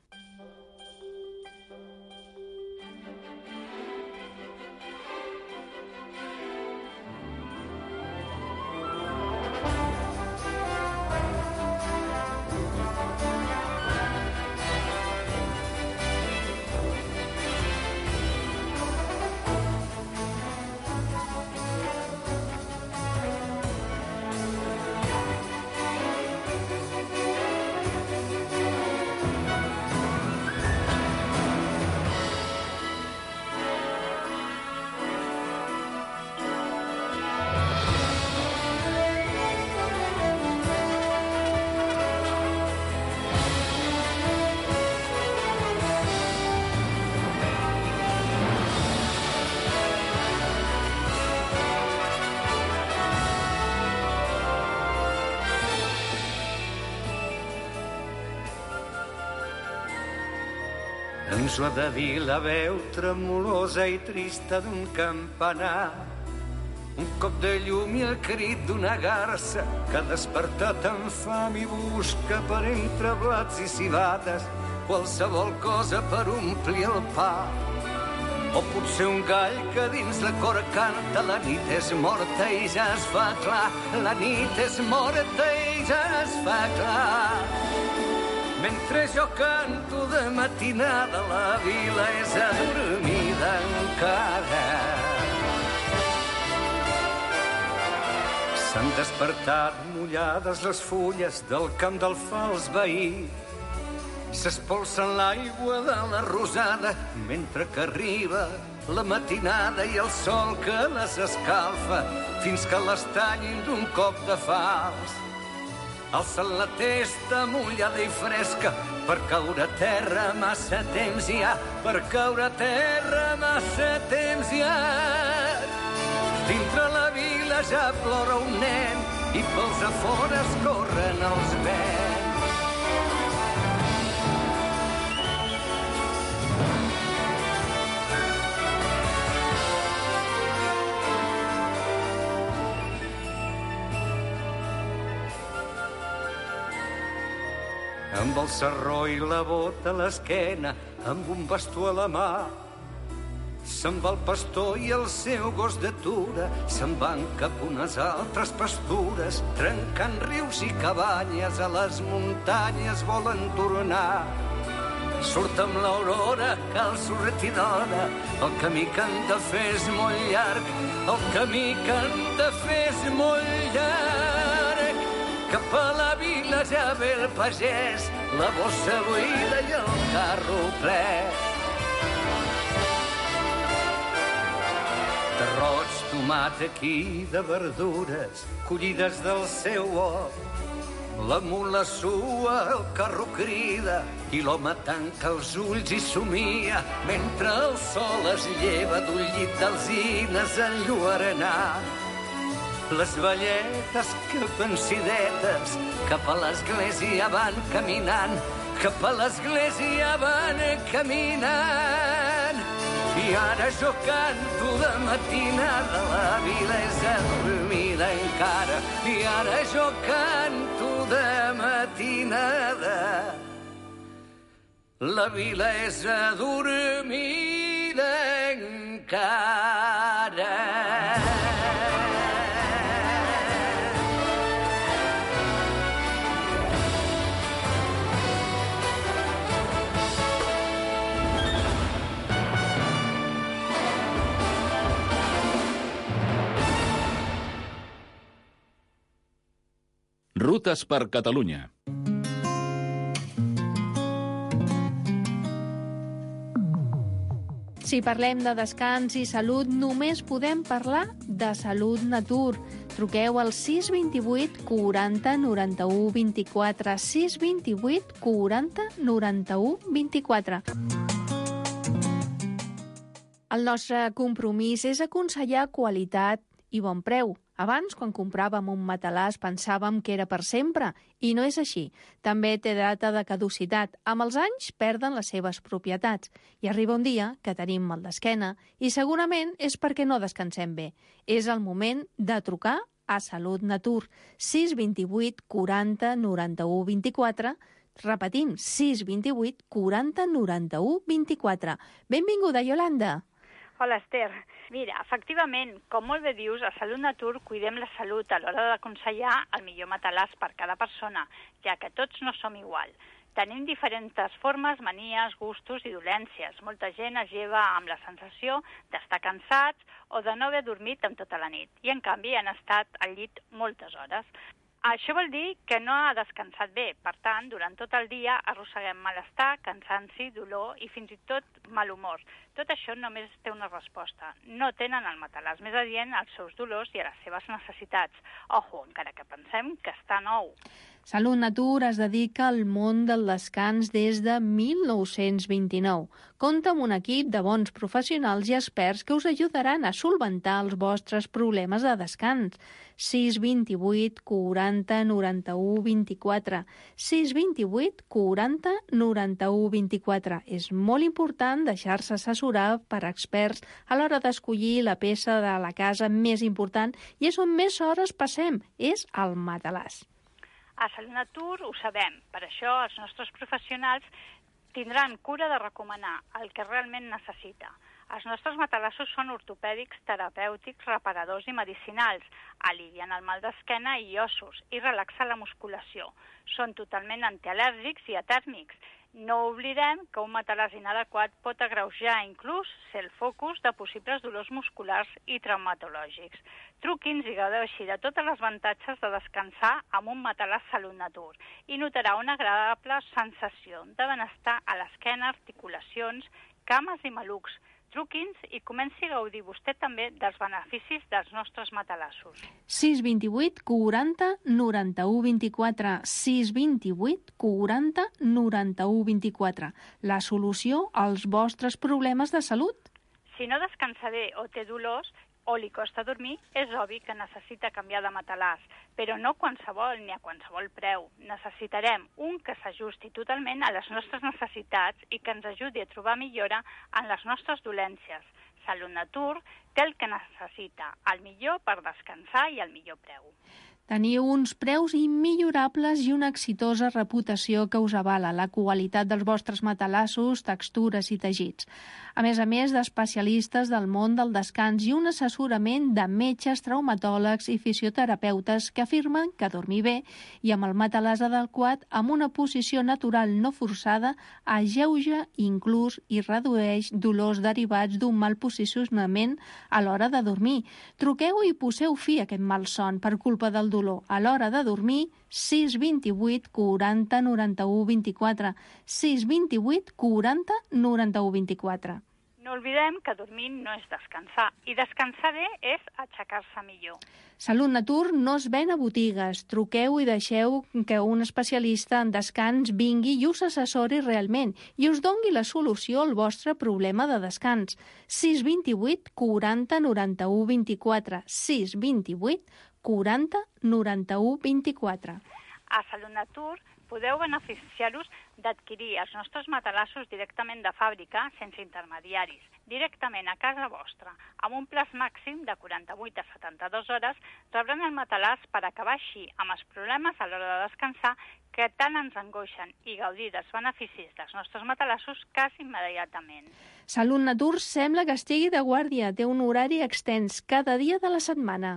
Ens ho ha de dir la veu tremolosa i trista d'un campanar. Un cop de llum i el crit d'una garça que ha despertat amb fam i busca per entre blats i civades qualsevol cosa per omplir el pa. O potser un gall que dins la cor canta la nit és morta i ja es fa clar. La nit és morta i ja es fa clar. Mentre jo canto de matinada, la vila és adormida encara. S'han despertat mullades les fulles del camp del fals veí. S'espolsa l'aigua de la rosada mentre que arriba la matinada i el sol que les escalfa fins que les tallin d'un cop de fals. Alçant la testa mullada i fresca per caure a terra massa temps hi ha, per caure a terra massa temps hi ha. Dintre la vila ja plora un nen i pels afores corren els vents. Amb el sarró i la bota a l'esquena, amb un bastó a la mà, se'n va el pastor i el seu gos d'atura, se'n van cap unes altres pastures, trencant rius i cabanyes a les muntanyes volen tornar. Surt amb l'aurora, cal sortir d'hora, el camí que han de fer és molt llarg, el camí que han de fer és molt llarg. Cap a la vila ja ve el pagès, la bossa buida i el carro ple. D'arròs, tomat aquí, de verdures, collides del seu hort. La mula sua, el carro crida, i l'home tanca els ulls i somia, mentre el sol es lleva d'un llit d'alzines enlluernat. Les velletes que pensidetes cap a l'església van caminant, cap a l'església van caminant. I ara jo canto de matinada, la vila és adormida encara. I ara jo canto de matinada, la vila és adormida encara. Rutes per Catalunya. Si parlem de descans i salut, només podem parlar de Salut Natur. Truqueu al sis dos vuit quaranta noranta-u vint-i-quatre, sis dos vuit quaranta noranta-u vint-i-quatre. El nostre compromís és aconsellar qualitat i bon preu. Abans, quan compràvem un matalàs, pensàvem que era per sempre, i no és així. També té data de caducitat. Amb els anys perden les seves propietats, i arriba un dia que tenim mal d'esquena, i segurament és perquè no descansem bé. És el moment de trucar a Salut Natur, sis dos vuit quaranta noranta-u vint-i-quatre, repetim, sis dos vuit quaranta noranta-u vint-i-quatre. Benvinguda, Iolanda. Hola, Esther. Mira, efectivament, com molt bé dius, a Salut Natur cuidem la salut a l'hora d'aconsellar el millor matalàs per cada persona, ja que tots no som igual. Tenim diferents formes, manies, gustos i dolències. Molta gent es lleva amb la sensació d'estar cansats o de no haver dormit en tota la nit, i en canvi han estat al llit moltes hores. Això vol dir que no ha descansat bé. Per tant, durant tot el dia arrosseguem malestar, cansanci, dolor i fins i tot mal humor. Tot això només té una resposta. No tenen el matalàs més adient als seus dolors i a les seves necessitats. Ojo, encara que pensem que està nou. Salut Natur es dedica al món del descans des de mil nou-cents vint-i-nou. Compta amb un equip de bons professionals i experts que us ajudaran a solventar els vostres problemes de descans. sis vint vuit quaranta noranta-u vint-i-quatre. sis vint vuit quaranta noranta-u vint-i-quatre. És molt important deixar-se assessorar per experts a l'hora d'escollir la peça de la casa més important i és on més hores passem, és al matalàs. A Salut Natur ho sabem, per això els nostres professionals tindran cura de recomanar el que realment necessita. Els nostres matalassos són ortopèdics, terapèutics, reparadors i medicinals, alivien el mal d'esquena i ossos i relaxen la musculació. Són totalment antialèrgics i atèrmics. No oblidem que un matalàs inadequat pot agreujar inclús ser el focus de possibles dolors musculars i traumatològics. Truqui'ns i gaudeixi de tots els avantatges de descansar amb un matalàs Salut Natur i notarà una agradable sensació de benestar a l'esquena, articulacions, cames i malucs. Truqui'ns i comenci a gaudir vostè també dels beneficis dels nostres matalassos. sis vint vuit quaranta noranta-u vint-i-quatre. sis vint vuit quaranta noranta-u vint-i-quatre. La solució als vostres problemes de salut. Si no descansa bé o té dolors o li costa dormir, és obvi que necessita canviar de matalàs, però no qualsevol ni a qualsevol preu. Necessitarem un que s'ajusti totalment a les nostres necessitats i que ens ajudi a trobar millora en les nostres dolències. Salut Natur té el que necessita, el millor per descansar i el millor preu. Teniu uns preus immillorables i una exitosa reputació que us avala la qualitat dels vostres matalassos, textures i teixits. A més a més d'especialistes del món del descans i un assessorament de metges, traumatòlegs i fisioterapeutes que afirmen que dormir bé i amb el matalàs adequat amb una posició natural no forçada alleuja, inclús i redueix dolors derivats d'un mal posicionament a l'hora de dormir. Truqueu i poseu fi a aquest malson per culpa del dolor a l'hora de dormir. Sis vint vuit quaranta noranta-u vint-i-quatre. sis vint vuit quaranta noranta-u vint-i-quatre. No oblidem que dormir no és descansar, i descansar bé és aixecar-se millor. Salut Natur no es ven a botigues. Truqueu i deixeu que un especialista en descans vingui i us assessori realment i us dongui la solució al vostre problema de descans. sis vint vuit quaranta noranta-u vint-i-quatre. sis vint vuit quaranta noranta-u vint-i-quatre. A Salut Natur podeu beneficiar-vos d'adquirir els nostres matalassos directament de fàbrica, sense intermediaris, directament a casa vostra. Amb un plaç màxim de quaranta-vuit a setanta-dues hores rebran el matalàs per acabar així amb els problemes a l'hora de descansar que tant ens angoixen i gaudir dels beneficis dels nostres matalassos quasi immediatament. Salut Natur sembla que estigui de guàrdia, té un horari extens cada dia de la setmana.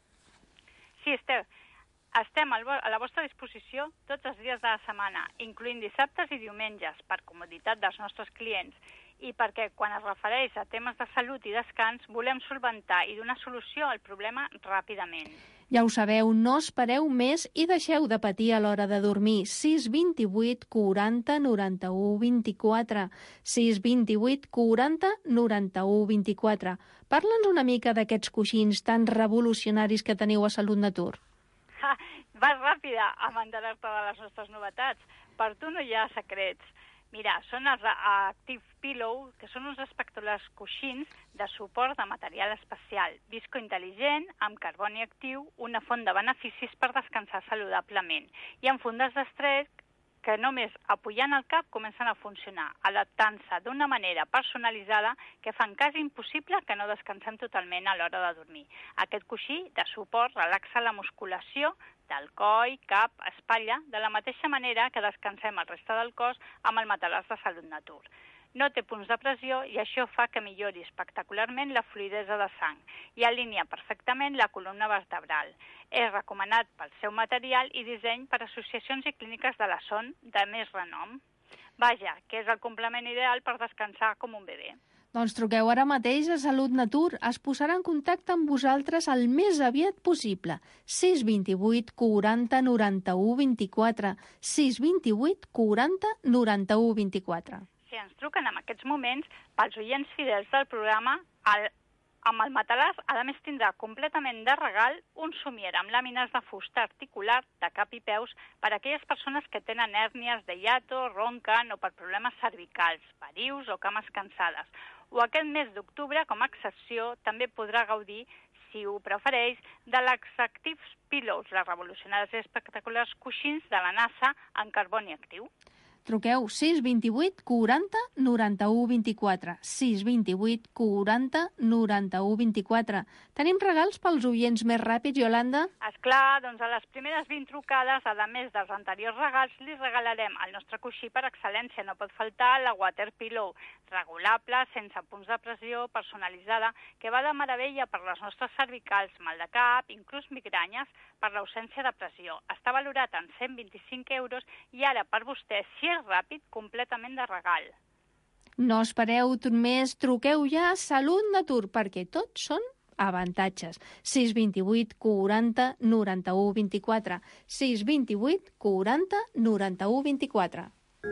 Sí, Esther, estem a la vostra disposició tots els dies de la setmana, incloent dissabtes i diumenges, per comoditat dels nostres clients, i perquè quan es refereix a temes de salut i descans volem solventar i donar solució al problema ràpidament. Ja ho sabeu, no espereu més i deixeu de patir a l'hora de dormir. sis vint vuit quaranta noranta-u vint-i-quatre. sis vint vuit quaranta noranta-u vint-i-quatre. Parla'ns una mica d'aquests coixins tan revolucionaris que teniu a Salut Natur. Ha, vas ràpida a mantener-te de les nostres novetats. Per tu no hi ha secrets. Mira, són els Active Pillow, que són uns espectaculars coixins de suport de material especial, viscointel·ligent, amb carboni actiu, una font de beneficis per descansar saludablement, i amb fundes d'estrès que només apujant el cap comencen a funcionar, adaptant-se d'una manera personalitzada que fan quasi impossible que no descansem totalment a l'hora de dormir. Aquest coixí de suport relaxa la musculació del coll, cap, espatlla, de la mateixa manera que descansem el reste del cos amb el matalàs de Salut Natur. No té punts de pressió i això fa que millori espectacularment la fluïdesa de sang i alinea perfectament la columna vertebral. És recomanat pel seu material i disseny per associacions i clíniques de la son de més renom. Vaja, que és el complement ideal per descansar com un bebè. Doncs truqueu ara mateix a Salut Natur. Es posarà en contacte amb vosaltres el més aviat possible. sis vint vuit quaranta noranta-u vint-i-quatre. sis vint vuit quaranta noranta-u vint-i-quatre. Si ens truquen en aquests moments, pels oients fidels del programa, el, Amb el matalàs, a més, tindrà completament de regal un somier amb làmines de fusta articular de cap i peus per a aquelles persones que tenen hèrnies de hiato, ronquen o per problemes cervicals, varius o cames cansades. O aquest mes d'octubre, com a excepció, també podrà gaudir, si ho prefereix, de l'Exactive Pillows, les revolucionades i espectaculars coixins de la NASA en carboni actiu. Truqueu sis dos vuit quaranta noranta-u vint-i-quatre, sis dos vuit quaranta noranta-u vint-i-quatre. Tenim regals pels oients més ràpids, Iolanda? Esclar, doncs a les primeres vint trucades, a més dels anteriors regals, li regalarem el nostre coixí per excel·lència. No pot faltar la Water Pillow, regulable, sense punts de pressió, personalitzada, que va de meravella per les nostres cervicals, mal de cap, inclús migranyes, per l'ausència de pressió. Està valorat en cent vint-i-cinc euros i ara per vostè, si és ràpid, completament de regal. No espereu més, truqueu ja a Salut Natur, perquè tots són avantatges. sis dos vuit quaranta noranta-u vint-i-quatre, sis dos vuit quaranta noranta-u vint-i-quatre.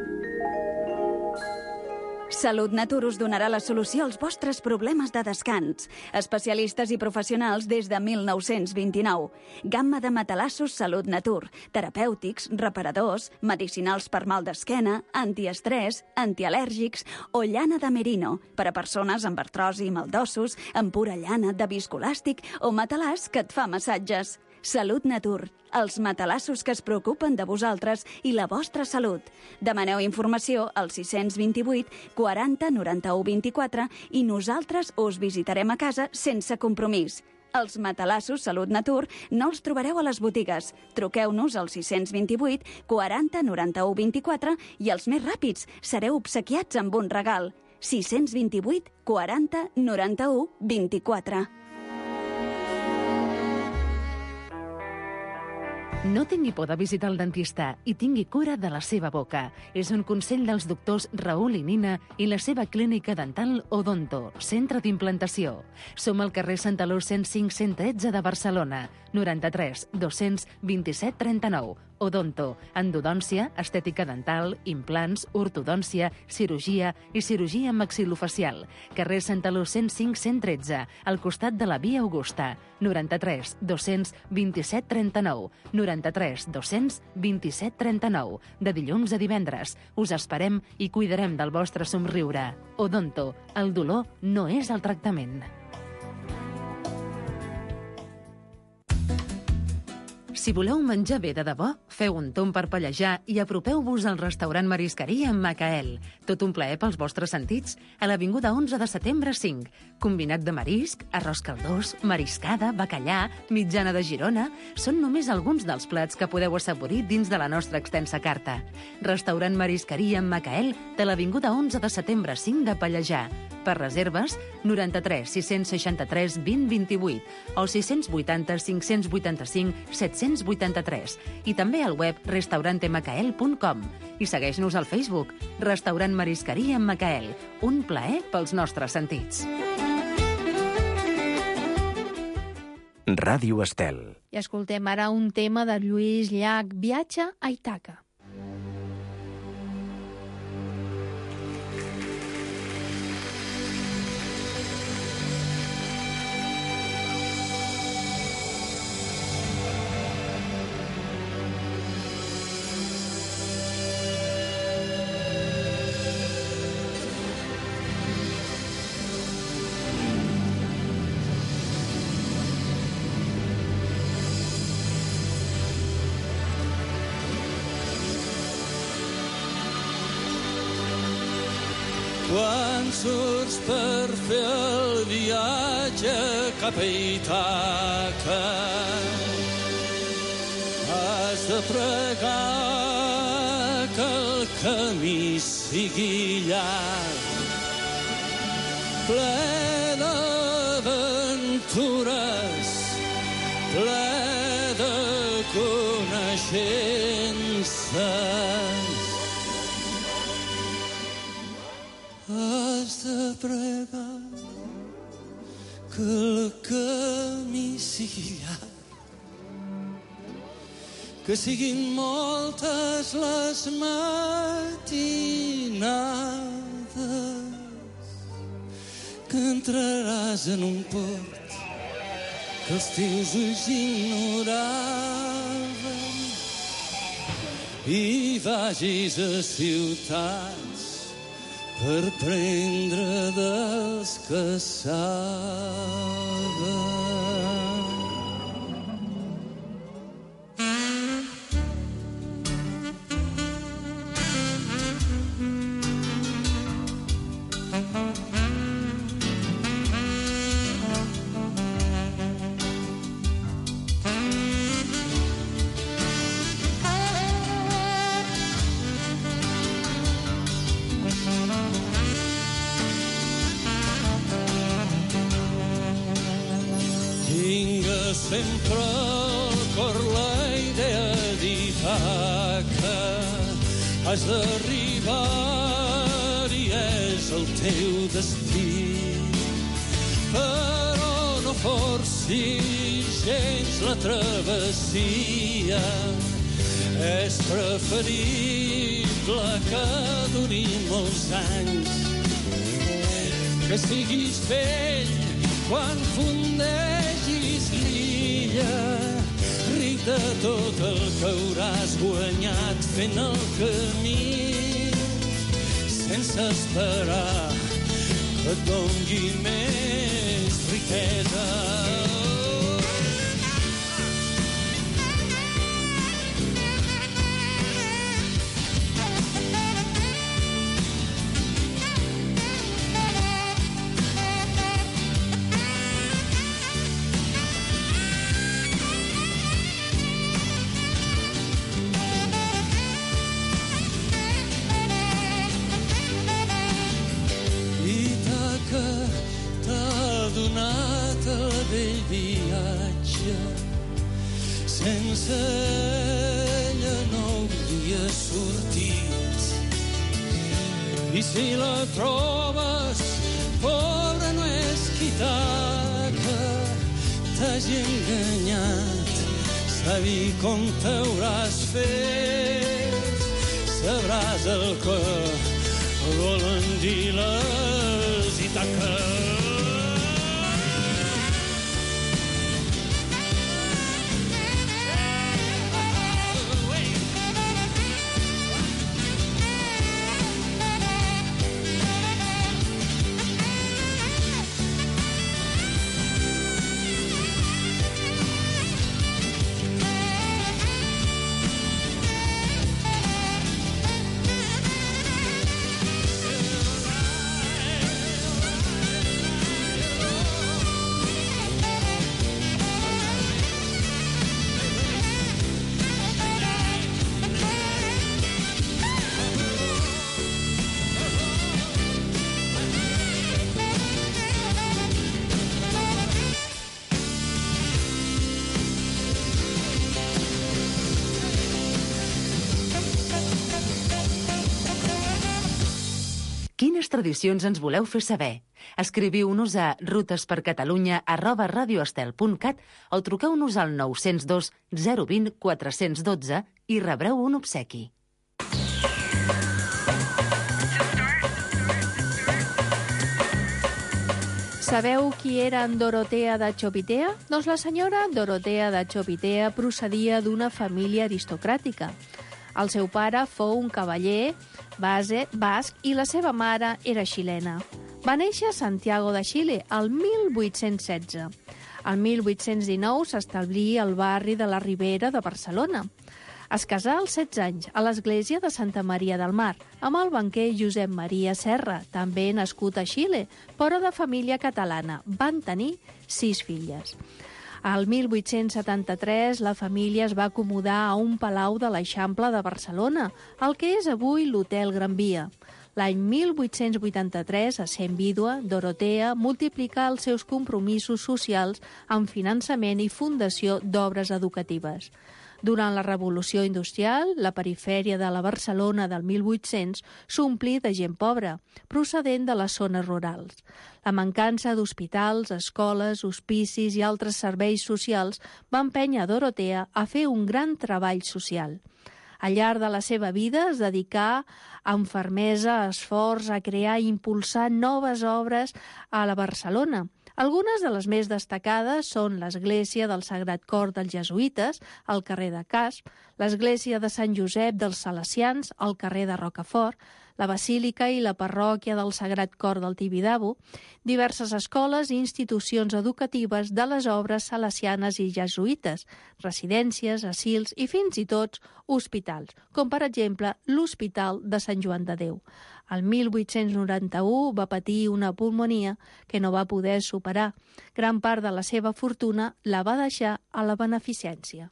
Salut Natur us donarà la solució als vostres problemes de descans. Especialistes i professionals des de mil nou-cents vint-i-nou. Gamma de matalassos Salut Natur. Terapèutics, reparadors, medicinals per mal d'esquena, antiestrès, antialèrgics o llana de merino per a persones amb artrosi, mal d'ossos, amb pura llana, de viscolàstic o matalàs que et fa massatges. Salut Natur, els matalassos que es preocupen de vosaltres i la vostra salut. Demaneu informació al sis dos vuit quaranta noranta-u vint-i-quatre i nosaltres us visitarem a casa sense compromís. Els matalassos Salut Natur no els trobareu a les botigues. Truqueu-nos al sis dos vuit quaranta noranta-u vint-i-quatre i els més ràpids sereu obsequiats amb un regal. sis dos vuit quaranta noranta-u vint-i-quatre. No tingui por de visitar el dentista i tingui cura de la seva boca. És un consell dels doctors Raül i Nina i la seva clínica dental Odonto, centre d'implantació. Som al carrer Santaló cent cinc cent tretze de Barcelona, noranta-tres dos-cents vint-i-set trenta-nou. Odonto, endodòncia, estètica dental, implants, ortodòncia, cirurgia i cirurgia maxilofacial. Carrer Santaló cent cinc cent tretze, al costat de la Via Augusta, noranta-tres dos-cents vint-i-set trenta-nou, noranta-tres dos-cents vint-i-set trenta-nou. De dilluns a divendres. Us esperem i cuidarem del vostre somriure. Odonto, el dolor no és el tractament. Si voleu menjar bé de debò, feu un tomb per pallejar i apropeu-vos al restaurant Marisqueria en Macael. Tot un plaer pels vostres sentits a l'avinguda onze de setembre cinc. Combinat de marisc, arròs caldós, mariscada, bacallà, mitjana de Girona... Són només alguns dels plats que podeu assaborir dins de la nostra extensa carta. Restaurant Marisqueria en Macael de l'avinguda onze de setembre cinc de Pallejà. Per reserves, noranta-tres sis seixanta-tres vint vint-i-vuit o sis vuitanta cinc vuitanta-cinc set vuitanta-tres i també al web restaurante macael punt com. I segueix-nos al Facebook, Restaurant Marisqueria en Macael. Un plaer pels nostres sentits. Ràdio Estel. I escoltem ara un tema de Lluís Llach, Viatge a Ítaca. Quan surts per fer el viatge cap a Ítaca, has de pregar que el camí sigui llarg, ple d'aventures, ple de coneixences. Has de pregar que el camí sigui llarg, que siguin moltes les matinades, que en entraràs en un port que els teus ulls ignoraven i vagis a ciutats per prendre dels que saben. Sempre al cor la idea d'idar que has d'arribar i és el teu destí. Però no forcis gens la travessia, és preferible que duri molts anys, que siguis vell quan fundegis l'illa, ric de tot el que hauràs guanyat fent el camí, sense esperar que et doni més riquesa. Del viatge sense ella no hauria sortit, i si la trobes pobra no és quitar que t'hagi enganyat, sabi com t'hauràs fet, sabràs el que volen dir les Ítaques. Quines tradicions ens voleu fer saber? Escriviu-nos a rutespercatalunya arroba radioestel punt cat o truqueu-nos al nou zero dos zero dos zero quatre un dos i rebreu un obsequi. Sabeu qui era en Dorotea de Chopitea? Doncs la senyora Dorotea de Chopitea procedia d'una família aristocràtica. El seu pare fou un cavaller base, basc i la seva mare era xilena. Va néixer a Santiago de Xile el mil vuit-cents setze. El mil vuit-cents dinou s'establí al barri de la Ribera de Barcelona. Es casà als setze anys a l'església de Santa Maria del Mar amb el banquer Josep Maria Serra, també nascut a Xile, però de família catalana. Van tenir sis filles. Al mil vuit-cents setanta-tres la família es va acomodar a un palau de l'Eixample de Barcelona, el que és avui l'Hotel Gran Via. L'any mil vuit-cents vuitanta-tres, essent vídua, Dorotea multiplicà els seus compromisos socials amb finançament i fundació d'obres educatives. Durant la Revolució Industrial, la perifèria de la Barcelona del mil vuit-cents s'omplí de gent pobra, procedent de les zones rurals. La mancança d'hospitals, escoles, hospicis i altres serveis socials va empènyer Dorotea a fer un gran treball social. Al llarg de la seva vida es dedicà amb fermesa, esforç, a crear i impulsar noves obres a la Barcelona. Algunes de les més destacades són l'Església del Sagrat Cor dels Jesuïtes, al carrer de Casp, l'Església de Sant Josep dels Salesians, al carrer de Rocafort, la Basílica i la Parròquia del Sagrat Cor del Tibidabo, diverses escoles i institucions educatives de les obres salesianes i jesuïtes, residències, asils i fins i tot hospitals, com per exemple l'Hospital de Sant Joan de Déu. El mil vuit-cents noranta-u va patir una pulmonia que no va poder superar. Gran part de la seva fortuna la va deixar a la beneficència.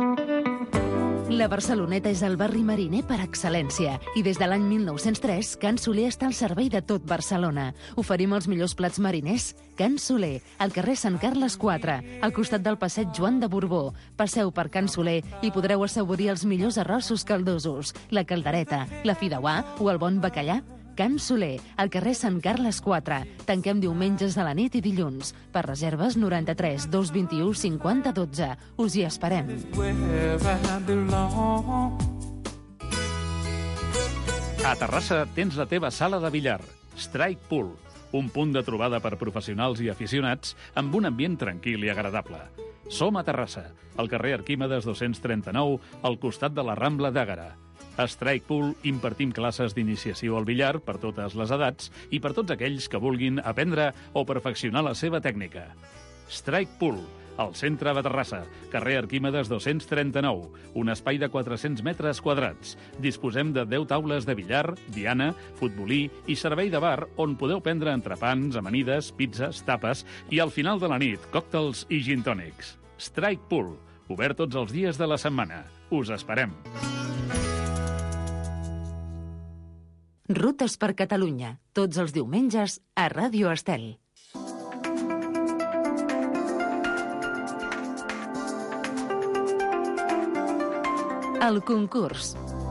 La Barceloneta és el barri mariner per excel·lència i des de l'any mil nou-cents tres Can Soler està al servei de tot Barcelona. Oferim els millors plats mariners. Can Soler, al carrer Sant Carles quatre, al costat del passeig Joan de Borbó. Passeu per Can Soler i podreu assaborir els millors arrossos caldosos, la caldereta, la fideuà o el bon bacallà. Can Soler, al carrer Sant Carles quatre. Tanquem diumenges a la nit i dilluns. Per reserves noranta-tres dos vint-i-u cinquanta dotze. Us hi esperem. A Terrassa tens la teva sala de billar, Strike Pool, un punt de trobada per professionals i aficionats amb un ambient tranquil i agradable. Som a Terrassa, al carrer Arquímedes dos-cents trenta-nou, al costat de la Rambla d'Àgara. A Strike Pool impartim classes d'iniciació al billar per totes les edats i per tots aquells que vulguin aprendre o perfeccionar la seva tècnica. Strike Pool, al centre de Terrassa, carrer Arquímedes dos-cents trenta-nou, un espai de quatre-cents metres quadrats. Disposem de deu taules de billar, diana, futbolí i servei de bar on podeu prendre entrepans, amanides, pizzas, tapes i al final de la nit, còctels i gin tònics. Strike Pool, obert tots els dies de la setmana. Us esperem. Rutes per Catalunya, tots els diumenges a Ràdio Estel. El concurs.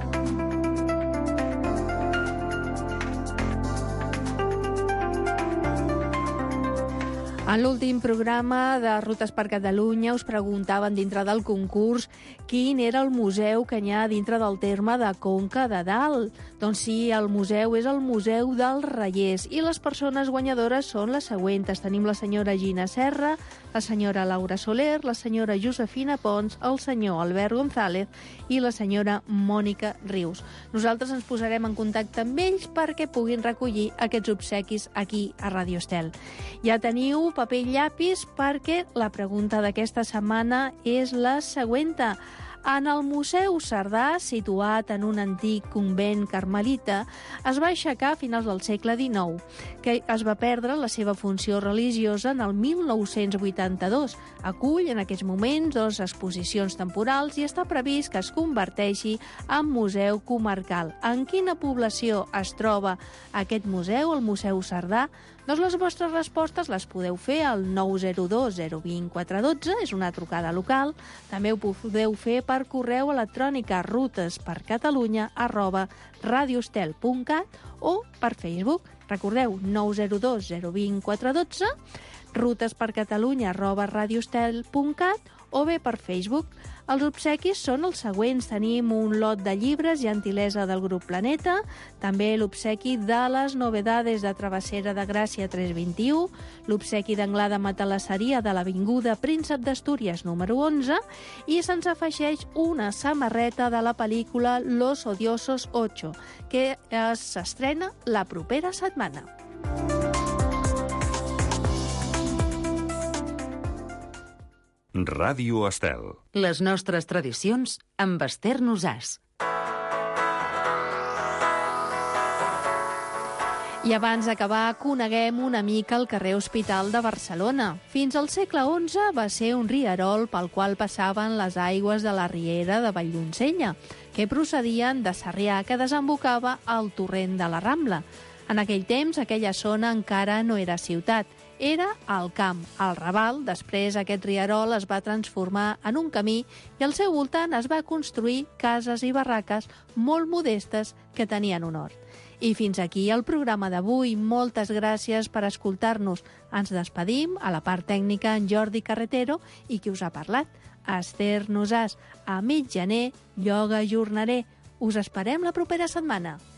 En l'últim programa de Rutes per Catalunya us preguntaven dintre del concurs quin era el museu que hi ha dintre del terme de Conca de Dalt. Doncs sí, el museu és el Museu dels Rallers i les persones guanyadores són les següents. Tenim la senyora Gina Serra, la senyora Laura Soler, la senyora Josefina Pons, el senyor Albert González i la senyora Mònica Rius. Nosaltres ens posarem en contacte amb ells perquè puguin recollir aquests obsequis aquí a Ràdio Estel. Ja teniu paper i llapis perquè la pregunta d'aquesta setmana és la següent. En el Museu Cerdà, situat en un antic convent carmelita, es va aixecar a finals del segle dinou, que es va perdre la seva funció religiosa en el mil nou-cents vuitanta-dos. Acull en aquests moments dos exposicions temporals i està previst que es converteixi en museu comarcal. En quina població es troba aquest museu, el Museu Cerdà? Doncs les vostres respostes les podeu fer al nou zero dos zero dos zero quatre un dos, és una trucada local. També ho podeu fer per correu electrònic a rutespercatalunya arroba radioestel punt cat o per Facebook. Recordeu, nou zero dos zero dos zero quatre un dos, rutespercatalunya arroba radioestel punt cat o bé per Facebook. Els obsequis són els següents. Tenim un lot de llibres Gentilesa del grup Planeta, també l'obsequi de les novedades de Travessera de Gràcia tres vint-i-u, l'obsequi d'Anglada Matalasseria de l'Avinguda Príncep d'Astúries número onze i se'ns afegeix una samarreta de la pel·lícula Los Odiosos ocho, que s'estrena la propera setmana. Ràdio Estel. Les nostres tradicions amb Esther Nosàs. I abans d'acabar, coneguem una mica el carrer Hospital de Barcelona. Fins al segle onze va ser un rierol pel qual passaven les aigües de la riera de Valldonsella, que procedien de Sarrià, que desembocava al torrent de la Rambla. En aquell temps, aquella zona encara no era ciutat, era al camp, al Raval. Després aquest rierol es va transformar en un camí i al seu voltant es va construir cases i barraques molt modestes que tenien un hort. I fins aquí el programa d'avui. Moltes gràcies per escoltar-nos. Ens despedim, a la part tècnica en Jordi Carretero i qui us ha parlat, Esther Nosàs. A mig gener, lloga jornaler. Us esperem la propera setmana.